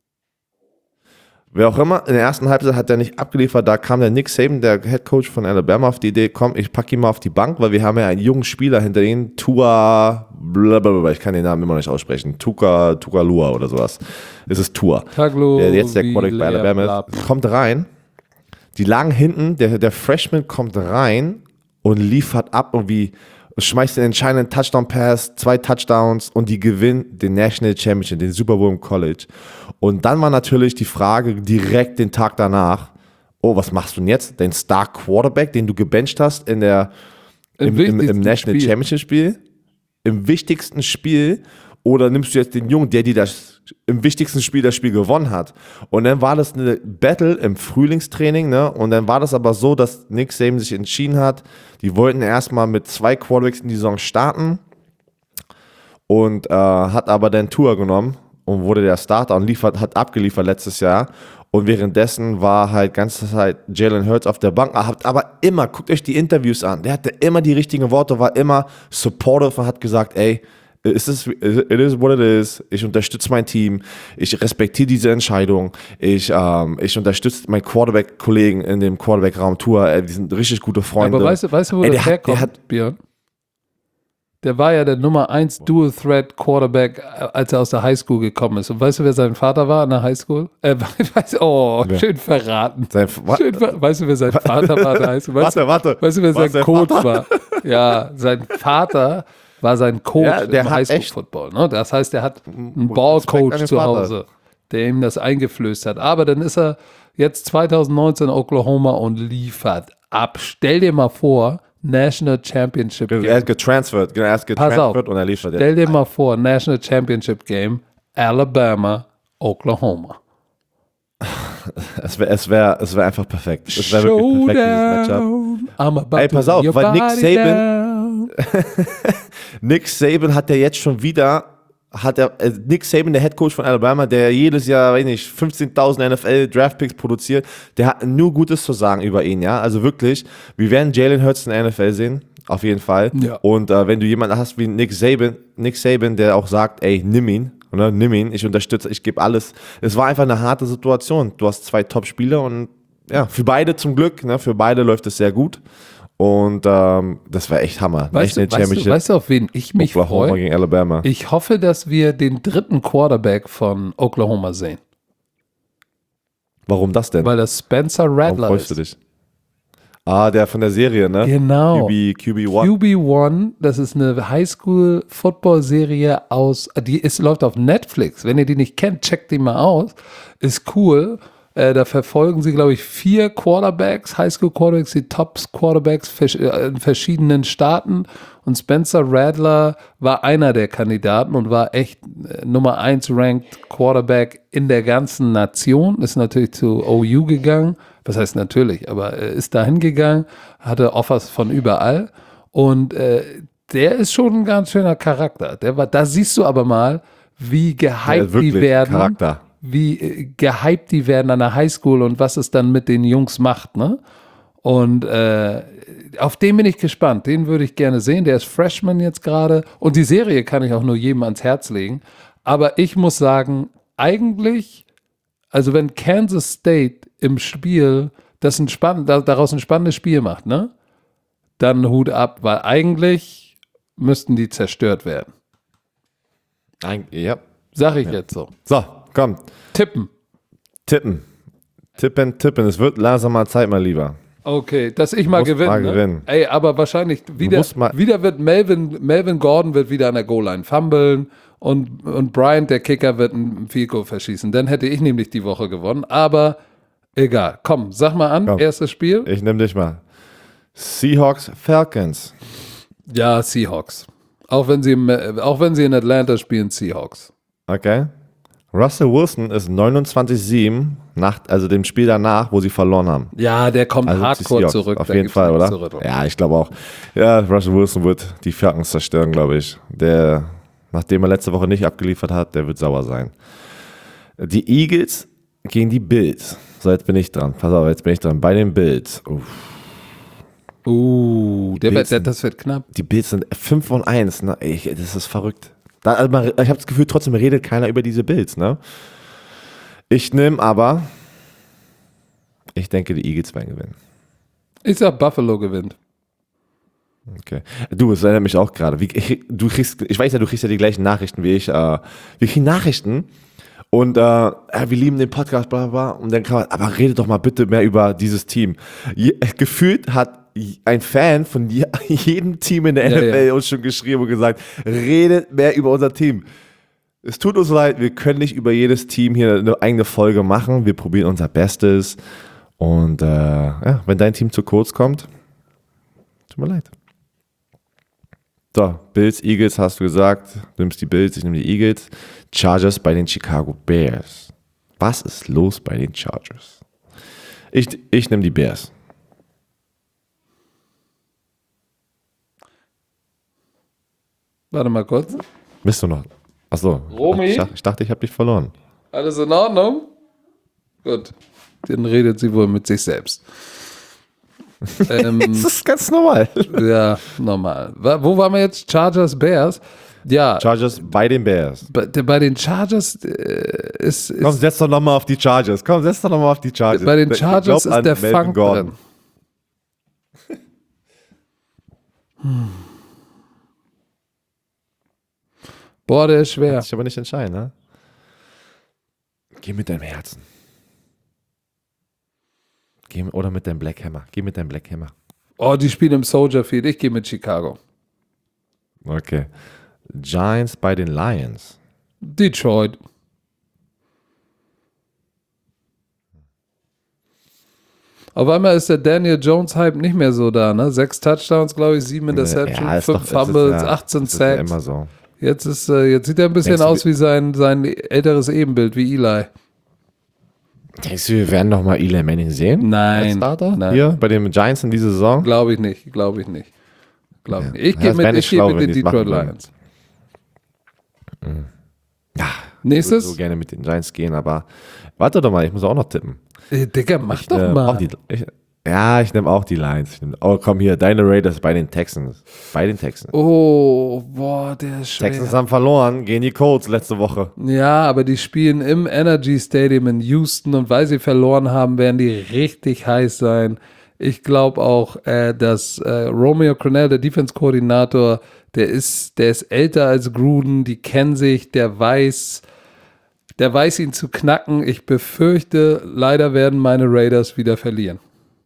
Wer auch immer, in der ersten Halbzeit hat er nicht abgeliefert, da kam der Nick Saban, der Head Coach von Alabama, auf die Idee, komm, ich packe ihn mal auf die Bank, weil wir haben ja einen jungen Spieler hinter ihnen, Tua, blablabla, ich kann den Namen immer nicht aussprechen, Tuka, Tukalua oder sowas. Es ist Tua. Taglo, der jetzt der Quarterback bei Alabama ist, kommt rein. Die lagen hinten, der, der Freshman kommt rein und liefert ab irgendwie, schmeißt den entscheidenden Touchdown-Pass, zwei Touchdowns und die gewinnen den National Championship, den Super Bowl im College. Und dann war natürlich die Frage direkt den Tag danach, oh, was machst du denn jetzt? Den Star Quarterback, den du gebencht hast in der, im, im, im National Spiel. Championship Spiel, im wichtigsten Spiel, oder nimmst du jetzt den Jungen, der dir das im wichtigsten Spiel das Spiel gewonnen hat? Und dann war das eine Battle im Frühlingstraining, ne? Und dann war das aber so, dass Nick Saban sich entschieden hat, die wollten erstmal mit zwei Quarterbacks in die Saison starten und äh, hat aber dann Tour genommen und wurde der Starter und liefert, hat abgeliefert letztes Jahr. Und währenddessen war halt ganze Zeit Jalen Hurts auf der Bank, aber immer, guckt euch die Interviews an, der hatte immer die richtigen Worte, war immer supportive und hat gesagt, ey, it is, it is what it is, ich unterstütze mein Team, ich respektiere diese Entscheidung, ich, ähm, ich unterstütze meinen Quarterback-Kollegen in dem Quarterback-Raum Tour, ey, die sind richtig gute Freunde. Aber weißt du, weißt du wo ey, das herkommt, der hat, Björn? Der war ja der Nummer eins Dual-Threat-Quarterback, als er aus der Highschool gekommen ist. Und weißt du, wer sein Vater war in der Highschool? Äh, weiß, oh, ja. schön verraten. Sein, schön ver- weißt du, wer sein Vater war in der Highschool? Weißt, warte, warte. Weißt du, wer Was sein Coach Vater? war? Ja, sein Vater war sein Coach ja, der im Highschool-Football. Ne? Das heißt, er hat einen Ballcoach zu Hause, der ihm das eingeflößt hat. Aber dann ist er jetzt zwanzig neunzehn in Oklahoma und liefert ab. Stell dir mal vor, National Championship Game. Er ist getransfert, er ist getransfert und er liefert. Stell dir mal vor, National Championship Game, Alabama, Oklahoma. Es wäre es wär, es wär einfach perfekt. Es wäre wirklich perfekt, dieses Matchup. Ey, pass auf, weil Nick Saban Nick Saban hat ja jetzt schon wieder hat er, äh, Nick Saban, der Headcoach von Alabama, der jedes Jahr, weiß nicht, fünfzehntausend N F L-Draftpicks produziert, der hat nur Gutes zu sagen über ihn, ja, also wirklich, wir werden Jalen Hurts in der N F L sehen, auf jeden Fall, ja. Und äh, wenn du jemanden hast wie Nick Saban, Nick Saban, der auch sagt, ey, nimm ihn, oder? Nimm ihn, ich unterstütze, ich gebe alles, es war einfach eine harte Situation, du hast zwei Top-Spieler und ja, für beide zum Glück, ne, für beide läuft es sehr gut. Und ähm, das war echt Hammer. Weißt du, weißt, du, weißt du, auf wen ich mich freue? Gegen Alabama. Ich hoffe, dass wir den dritten Quarterback von Oklahoma sehen. Warum das denn? Weil das Spencer Rattler Warum freust ist. du dich? Ah, der von der Serie, ne? Genau. Q B, Q B eins. Q B eins, das ist eine Highschool-Football-Serie aus, die ist, läuft auf Netflix. Wenn ihr die nicht kennt, checkt die mal aus. Ist cool. Äh, da verfolgen sie, glaube ich, vier Quarterbacks, Highschool-Quarterbacks, die Top-Quarterbacks in verschiedenen Staaten. Und Spencer Rattler war einer der Kandidaten und war echt äh, Nummer eins ranked Quarterback in der ganzen Nation. Ist natürlich zu O U gegangen. Was heißt natürlich, aber äh, ist dahin gegangen, hatte Offers von überall. Und äh, der ist schon ein ganz schöner Charakter. Der war, da siehst du aber mal, wie gehypt die werden. Charakter. wie äh, gehypt die werden an der Highschool und was es dann mit den Jungs macht, ne? Und äh, auf den bin ich gespannt. Den würde ich gerne sehen. Der ist Freshman jetzt gerade. Und die Serie kann ich auch nur jedem ans Herz legen. Aber ich muss sagen, eigentlich, also wenn Kansas State im Spiel das ein spann- daraus ein spannendes Spiel macht, ne? Dann Hut ab, weil eigentlich müssten die zerstört werden. Ein, ja. Sag ich ja. jetzt so. So, komm. Tippen. Tippen. Tippen, tippen. Es wird langsam mal Zeit, mal lieber. Okay, dass ich mal gewinne. Mal ne? gewinnen. Ey, aber wahrscheinlich wieder, wieder wird Melvin, Melvin Gordon wird wieder an der Goal-Line fummeln und, und Bryant, der Kicker, wird ein Field Goal verschießen. Dann hätte ich nämlich die Woche gewonnen. Aber egal. Komm, sag mal an, Komm. erstes Spiel. Ich nehme dich mal. Seahawks, Falcons. Ja, Seahawks. Auch wenn sie, auch wenn sie in Atlanta spielen, Seahawks. Okay. Russell Wilson ist neunundzwanzig sieben, nach, also dem Spiel danach, wo sie verloren haben. Ja, der kommt also hardcore zurück. Auf jeden Fall, oder? Zurück. Ja, ich glaube auch. Ja, Russell Wilson wird die Falcons zerstören, glaube ich. Der, nachdem er letzte Woche nicht abgeliefert hat, der wird sauer sein. Die Eagles gegen die Bills. So, jetzt bin ich dran. Pass auf, jetzt bin ich dran. Bei den Bills. Uff. Uh, der wird, der, das wird knapp. Die Bills sind fünf und eins. Ne? Ey, das ist verrückt. Da, also man, ich habe das Gefühl, trotzdem redet keiner über diese Bills. Ne? Ich nehme aber, ich denke, die Eagles werden gewinnen. Ich sag, Buffalo gewinnt. Okay. Du, es erinnert mich auch gerade. Wie, ich, du kriegst, ich weiß ja, du kriegst ja die gleichen Nachrichten wie ich. Äh, wir kriegen Nachrichten Und äh, ja, wir lieben den Podcast, bla bla bla. Und dann kann man, aber redet doch mal bitte mehr über dieses Team. Je, gefühlt hat ein Fan von je, jedem Team in der Ja, N F L ja. uns schon geschrieben und gesagt, redet mehr über unser Team. Es tut uns leid, wir können nicht über jedes Team hier eine eigene Folge machen. Wir probieren unser Bestes. Und äh, ja, wenn dein Team zu kurz kommt, tut mir leid. So, Bills, Eagles hast du gesagt. Du nimmst die Bills, ich nehme die Eagles. Chargers bei den Chicago Bears. Was ist los bei den Chargers? Ich, ich nehme die Bears. Warte mal kurz. Bist du noch? Achso. Romy? Ich, ich dachte, ich habe dich verloren. Alles in Ordnung? Gut. Dann redet sie wohl mit sich selbst. ähm, Das ist ganz normal. ja, normal. Wa- Wo waren wir jetzt? Chargers, Bears? Ja, Chargers bei den Bears. bei, bei den Chargers äh, ist, Komm, ist setz doch nochmal auf die Chargers. Komm, setz doch nochmal auf die Chargers. bei den Ich Chargers glaub an ist der Melvin Funk Gordon. drin. Hm. Boah, der ist schwer. Kannst dich aber nicht entscheiden, ne? Geh mit deinem Herzen. Geh, mit- oder mit deinem Black Hammer. Geh mit deinem Black Hammer. Oh, die spielen im Soldier Field. Ich gehe mit Chicago. Okay. Giants bei den Lions. Detroit. Auf einmal ist der Daniel Jones Hype nicht mehr so da, ne? Sechs Touchdowns, glaube ich, sieben Interceptions, Ja, ist fünf doch- es ist Fumbles, ja- achtzehn Das ist ja Sacks. immer so. Jetzt ist, äh, jetzt sieht er ein bisschen Denkst du, aus wie sein, sein älteres Ebenbild, wie Eli. Denkst du, wir werden noch mal Eli Manning sehen? Nein, Als Starter? nein. Hier bei den Giants in dieser Saison? Glaube ich nicht, glaube ich nicht. Glaube ich nicht. Ich Ja, gehe das wär mit, nicht ich geh schlau, mit wenn den die's Detroit machen würden. Lions. Ja, Nächstes? ich würde so gerne mit den Giants gehen, aber warte doch mal, ich muss auch noch tippen. Äh, Digga, mach Ich doch nehm mal. auch die, ich, ja, ich nehme auch die Lions. Ich nehm, oh, komm hier, deine Raiders bei den Texans. Bei den Texans. Oh, boah, der ist schwer. Texans haben verloren gegen die Colts letzte Woche. Ja, aber die spielen im Energy Stadium in Houston und weil sie verloren haben, werden die richtig heiß sein. Ich glaube auch, äh, dass äh, Romeo Crennel, der Defense-Koordinator, der ist, der ist älter als Gruden, die kennen sich, der weiß, der weiß ihn zu knacken. Ich befürchte, leider werden meine Raiders wieder verlieren.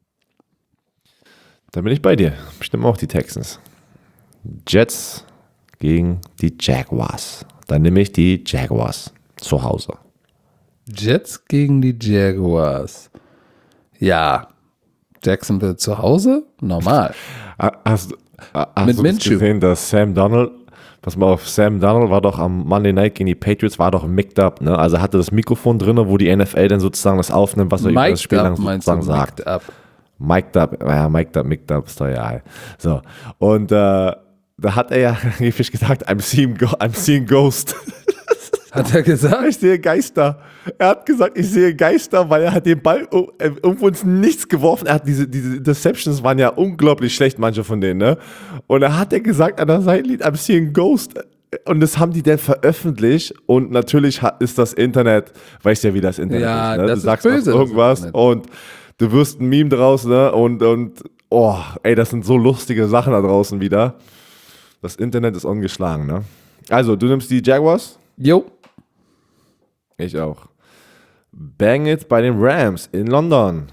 Da bin ich bei dir. Bestimmt auch die Texans. Jets gegen die Jaguars. Dann nehme ich die Jaguars zu Hause. Jets gegen die Jaguars. Ja, Jacksonville zu Hause? Normal. Hast, hast Mit du das Minshew. gesehen, dass Sam Donald, pass mal auf, Sam Donald war doch am Monday Night gegen die Patriots, war doch mic'd up, ne? Also hatte das Mikrofon drin, wo die N F L dann sozusagen das aufnimmt, was er über das Mic'd Spiel lang up, meinst du? sozusagen sagt. Mic'd up. Mic'd up, ja, mic'd up, mic'd up, ist doch ja. So, und äh, da hat er ja angeblich gesagt, I'm seeing, go I'm seeing Ghost. Hat er gesagt? Ich sehe Geister. Er hat gesagt, ich sehe Geister, weil er hat den Ball um- äh, irgendwo ins Nichts geworfen. Er hat diese, diese Interceptions waren ja unglaublich schlecht, manche von denen, ne? Und da hat er gesagt an der Seitenlinie, I'm seeing Ghost. Und das haben die dann veröffentlicht. Und natürlich hat, ist das Internet, weißt ja, wie das Internet Ja, ist, ne? das Du ist sagst böse, das irgendwas Internet. und du wirst ein Meme draus, ne? Und, und, oh, ey, das sind so lustige Sachen da draußen wieder. Das Internet ist ungeschlagen, ne? Also, du nimmst die Jaguars? Jo. Ich auch. Bang It bei den Rams in London.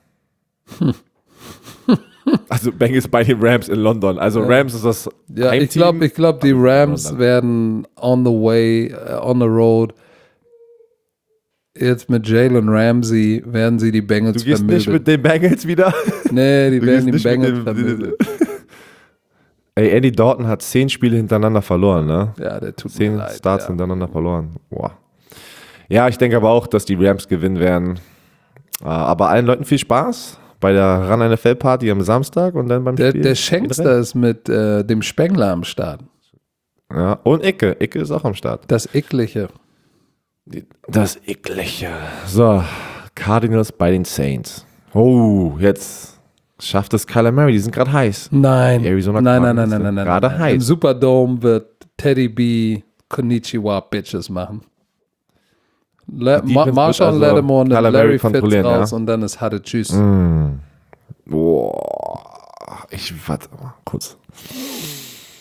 Also Bang It bei den Rams in London. Also Rams ist das Ja, ich Heimteam. glaube, ich glaub, die Rams London. werden on the way, uh, on the road. Jetzt mit Jalen Ramsey werden sie die Bengals Du gehst nicht vermöbeln. mit den Bengals wieder? Nee, die Du werden die gehst nicht mit Bengals dem- vermöbeln. Ey, Andy Dalton hat zehn Spiele hintereinander verloren, ne? Ja, der tut mir Zehn leid. Starts ja. hintereinander verloren. Boah. Ja, ich denke aber auch, dass die Rams gewinnen werden. Äh, Aber allen Leuten viel Spaß bei der Run N F L Party am Samstag und dann beim Der, Spiel. der Schenkster ist mit äh, dem Spengler am Start. Ja, und Icke. Icke ist auch am Start. Das Eklige. Das Eklige. So, Cardinals bei den Saints. Oh, jetzt schafft es Kyler Murray. Die sind gerade heiß. Nein. Die Arizona nein, nein, nein, Cardinals nein, sind nein, nein. gerade nein. heiß. Im Superdome wird Teddy B Konnichiwa Bitches machen. Le Die Ma Defense Marshawn wird also Lattimore und Kyler Murray Larry Fitz kontrollieren, raus ja? und dann ist Hatte Tschüss. Boah. Ich warte mal kurz.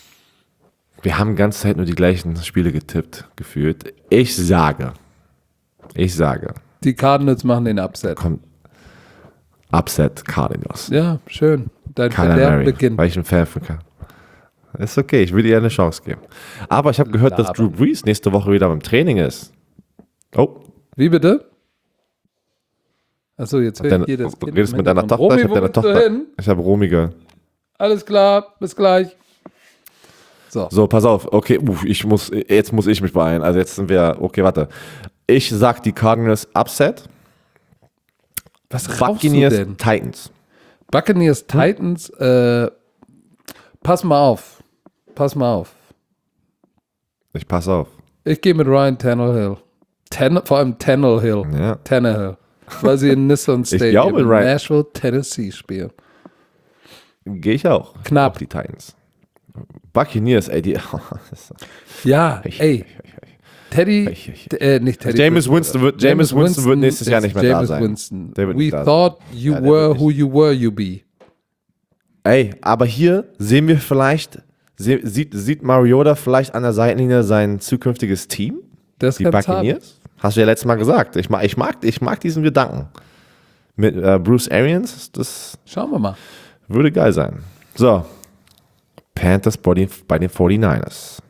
Wir haben die ganze Zeit nur die gleichen Spiele getippt, gefühlt. Ich sage, Ich sage. Die Cardinals machen den Upset. Kommt. Upset Cardinals. Ja, schön. Dein Kyler Verderben Murray, beginnt. weil ich ein Fan von kann. Ist okay, ich will ihr eine Chance geben. Aber ich habe gehört, dass Drew Brees nächste Woche wieder beim Training ist. Oh. Wie bitte? Achso, jetzt höre ich hier das Du Kind. redest mit deiner Tochter? Romy, ich habe deine Tochter. Hin? Ich habe Romy gehört. Alles klar, bis gleich. So. So, pass auf. Okay, uff, ich muss, jetzt muss ich mich beeilen. Also jetzt sind wir, okay, warte. Ich sag die Cardinals Upset. Was rauchst du Buccaneers denn? Titans. Buccaneers Titans, äh, pass mal auf. Pass mal auf. Ich pass auf. Ich gehe mit Ryan Tannehill. Tan, vor allem Tannehill. Ja. Tannehill. Weil sie in Nissan Stadium glaube, in Ryan- Nashville, Tennessee spielen. Gehe ich auch. Knapp. Auf die Titans. Buccaneers, ey, die. Ja, ey. Teddy, äh, nicht Teddy. Jameis Winston wird, Jameis Winston wird nächstes Jahr ist nicht mehr da Jameis sein. Winston. Der wird We nicht da thought you Ja, der were wird who you were, you be. Ey, aber hier sehen wir vielleicht, se, sieht, sieht Mariota vielleicht an der Seitenlinie sein zukünftiges Team? Das Die kann's haben. Buccaneers? Hast du ja letztes Mal gesagt. Ich mag, ich mag, ich mag diesen Gedanken. Mit äh, Bruce Arians, das Schauen wir mal. würde geil sein. So. Panthers bei den, bei den forty-niners.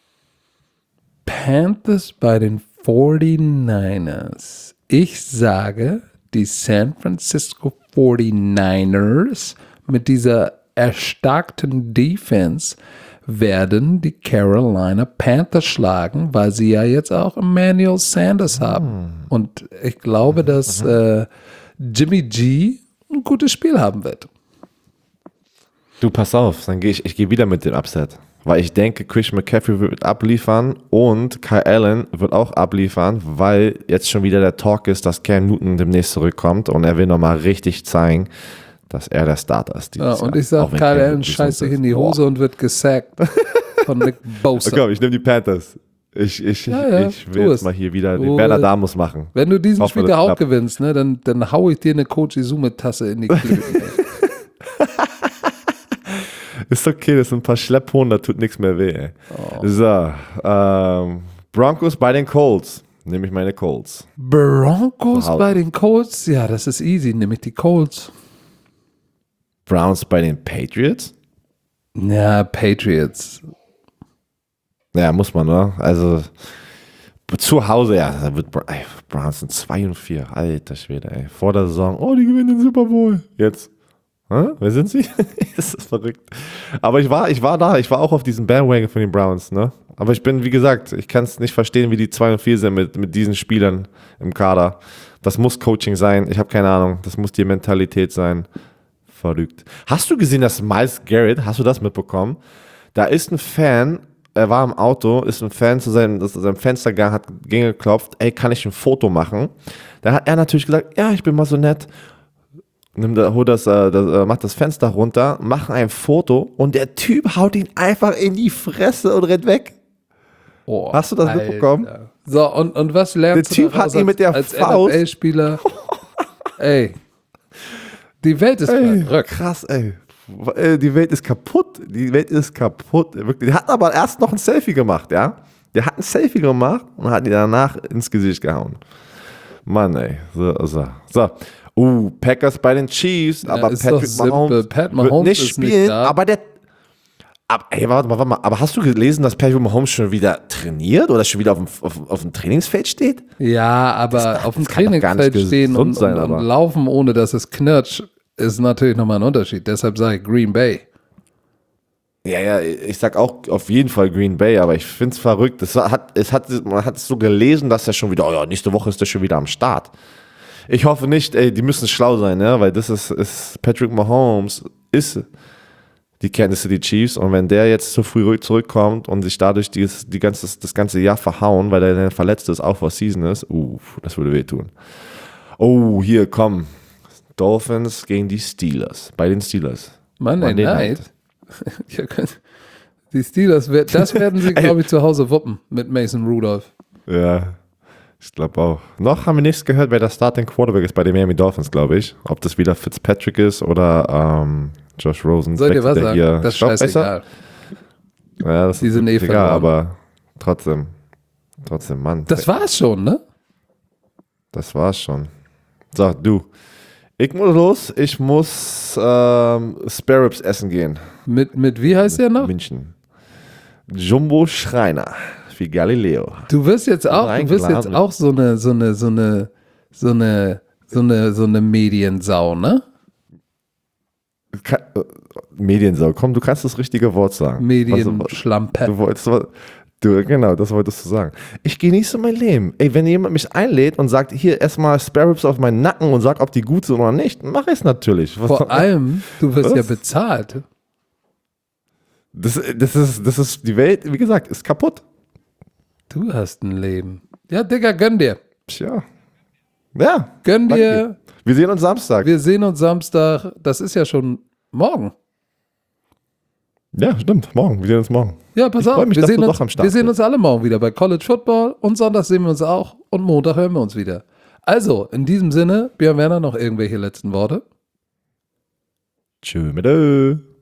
Panthers bei den forty-niners. Ich sage, die San Francisco forty-niners mit dieser erstarkten Defense werden die Carolina Panthers schlagen, weil sie ja jetzt auch Emmanuel Sanders haben. Und ich glaube, dass äh, Jimmy G ein gutes Spiel haben wird. Du, pass auf, dann gehe ich, ich gehe wieder mit dem Upset. Weil ich denke, Christian McCaffrey wird abliefern und Kyle Allen wird auch abliefern, weil jetzt schon wieder der Talk ist, dass Cam Newton demnächst zurückkommt und er will nochmal richtig zeigen, dass er der Starter ist. Ja, und Jahr. ich sage, Auch wenn Kyle Cam Allen Newton scheißt sich gesund in die ist. Hose Boah. und wird gesackt von Nick Bosa. Okay, ich nehme die Panthers. Ich, ich, Ja, ja, ich tu will es. jetzt mal hier wieder Du, den Werner Damus machen. Wenn du diesen Hoffe, Spiel das der Haupt klappt. gewinnst, ne, dann, dann hau ich dir eine Coach Izume-Tasse in die Klöten. Ist okay, das sind ein paar Schlepphohn, da tut nichts mehr weh. Ey. Oh. So, ähm, Broncos bei den Colts. Nehme ich meine Colts. Broncos Zu Hause. bei den Colts? Ja, das ist easy, nämlich die Colts. Browns bei den Patriots? Ja, Patriots. Ja, muss man, ne? Also, zu Hause, ja, da wird Bra- ey, Browns sind zwei und vier. Alter Schwede, ey. Vor der Saison, oh, die gewinnen den Super Bowl. Jetzt. Hä? Wer sind sie? Das ist verrückt. Aber ich war, ich war da, ich war auch auf diesem Bandwagon von den Browns, ne? Aber ich bin, wie gesagt, ich kann es nicht verstehen, wie die zwei und vier sind mit, mit diesen Spielern im Kader. Das muss Coaching sein, ich habe keine Ahnung. Das muss die Mentalität sein. Verrückt. Hast du gesehen, dass Myles Garrett, hast du das mitbekommen? Da ist ein Fan, er war im Auto, ist ein Fan zu seinem, zu seinem Fenster gegangen, hat geklopft, ey, kann ich ein Foto machen? Da hat er natürlich gesagt, ja, ich bin mal so nett. Nimm da, hol das, äh, das, äh, macht das Fenster runter, macht ein Foto und der Typ haut ihn einfach in die Fresse und rennt weg. Oh, Hast du das Alter. mitbekommen? So, und, und was lernst Der du Typ daraus hat ihn mit der als Faust- N F L-Spieler? Ey, die Welt ist Ey, verrückt. krass, ey. Äh, Die Welt ist kaputt. Die Welt ist kaputt. Wirklich. Der hat aber erst noch ein Selfie gemacht, ja? Der hat ein Selfie gemacht und hat ihn danach ins Gesicht gehauen. Mann, ey. So, so. so. Uh, Packers bei den Chiefs, aber ist Patrick doch simpel. Mahomes, Pat wird Mahomes nicht ist nicht spielen, da. aber der aber, ey, warte mal, warte mal, aber hast du gelesen, dass Patrick Mahomes schon wieder trainiert oder schon wieder auf dem, auf, auf dem Trainingsfeld steht? Ja, aber Das- auf dem das kann doch gar nicht Trainingsfeld stehen gesund und, sein, und, aber. und laufen, ohne dass es knirscht, ist natürlich nochmal ein Unterschied. Deshalb sage ich Green Bay. Ja, ja, ich sag auch auf jeden Fall Green Bay, aber ich find's verrückt. Es hat, es hat, man hat es so gelesen, dass er schon wieder, oh ja, nächste Woche ist er schon wieder am Start. Ich hoffe nicht, ey, die müssen schlau sein, ja, weil das ist, ist Patrick Mahomes ist die Kansas City Chiefs und wenn der jetzt zu früh zurückkommt und sich dadurch dieses, die ganze, das ganze Jahr verhauen, weil er dann verletzt ist, auch was Season ist, uh, das würde wehtun. Oh, hier, komm. Dolphins gegen die Steelers. Bei den Steelers. Monday, Monday Night. Night. Ja, könnt- die Steelers, wer- das werden sie, glaube ich, zu Hause wuppen mit Mason Rudolph. Ja, ich glaube auch. Noch haben wir nichts gehört, wer der Starting Quarterback ist bei den Miami Dolphins, glaube ich. Ob das wieder Fitzpatrick ist oder ähm, Josh Rosen. Soll ich dir was Der sagen? hier Das ist Staubesser. scheißegal. Ja, das Die ist sind eh egal, verloren. aber trotzdem. Trotzdem, Mann. Das war's schon, ne? Das war's schon. So, du. Ich muss los. Ich muss ähm, Spare Ribs essen gehen. Mit, mit wie heißt der noch? München. Jumbo Schreiner. Wie Galileo. Du wirst jetzt auch, du wirst jetzt auch so eine, so eine, so eine, so eine, so eine, so eine Mediensau, ne? Ka- äh, Mediensau. Komm, du kannst das richtige Wort sagen. Medienschlampe. Du wolltest, du, genau, das wolltest du sagen. Ich genieße mein Leben. Ey, wenn jemand mich einlädt und sagt, hier, erstmal Spare Ribs auf meinen Nacken und sag, ob die gut sind oder nicht, mach ich es natürlich. Was Vor doch, allem, du wirst was? ja bezahlt. Das, das, ist, das ist, die Welt, wie gesagt, ist kaputt. Du hast ein Leben. Ja, Digga, gönn dir. Tja. Ja. Gönn danke. dir. Wir sehen uns Samstag. Wir sehen uns Samstag. Das ist ja schon morgen. Ja, stimmt. Morgen. Wir sehen uns morgen. Ja, pass Ich auf. freu mich, Wir dass sehen, du uns, doch am Start wir sehen bist. uns alle morgen wieder bei College Football. Und Sonntag sehen wir uns auch. Und Montag hören wir uns wieder. Also, in diesem Sinne, Björn Werner, noch irgendwelche letzten Worte? Tschö mit Ö.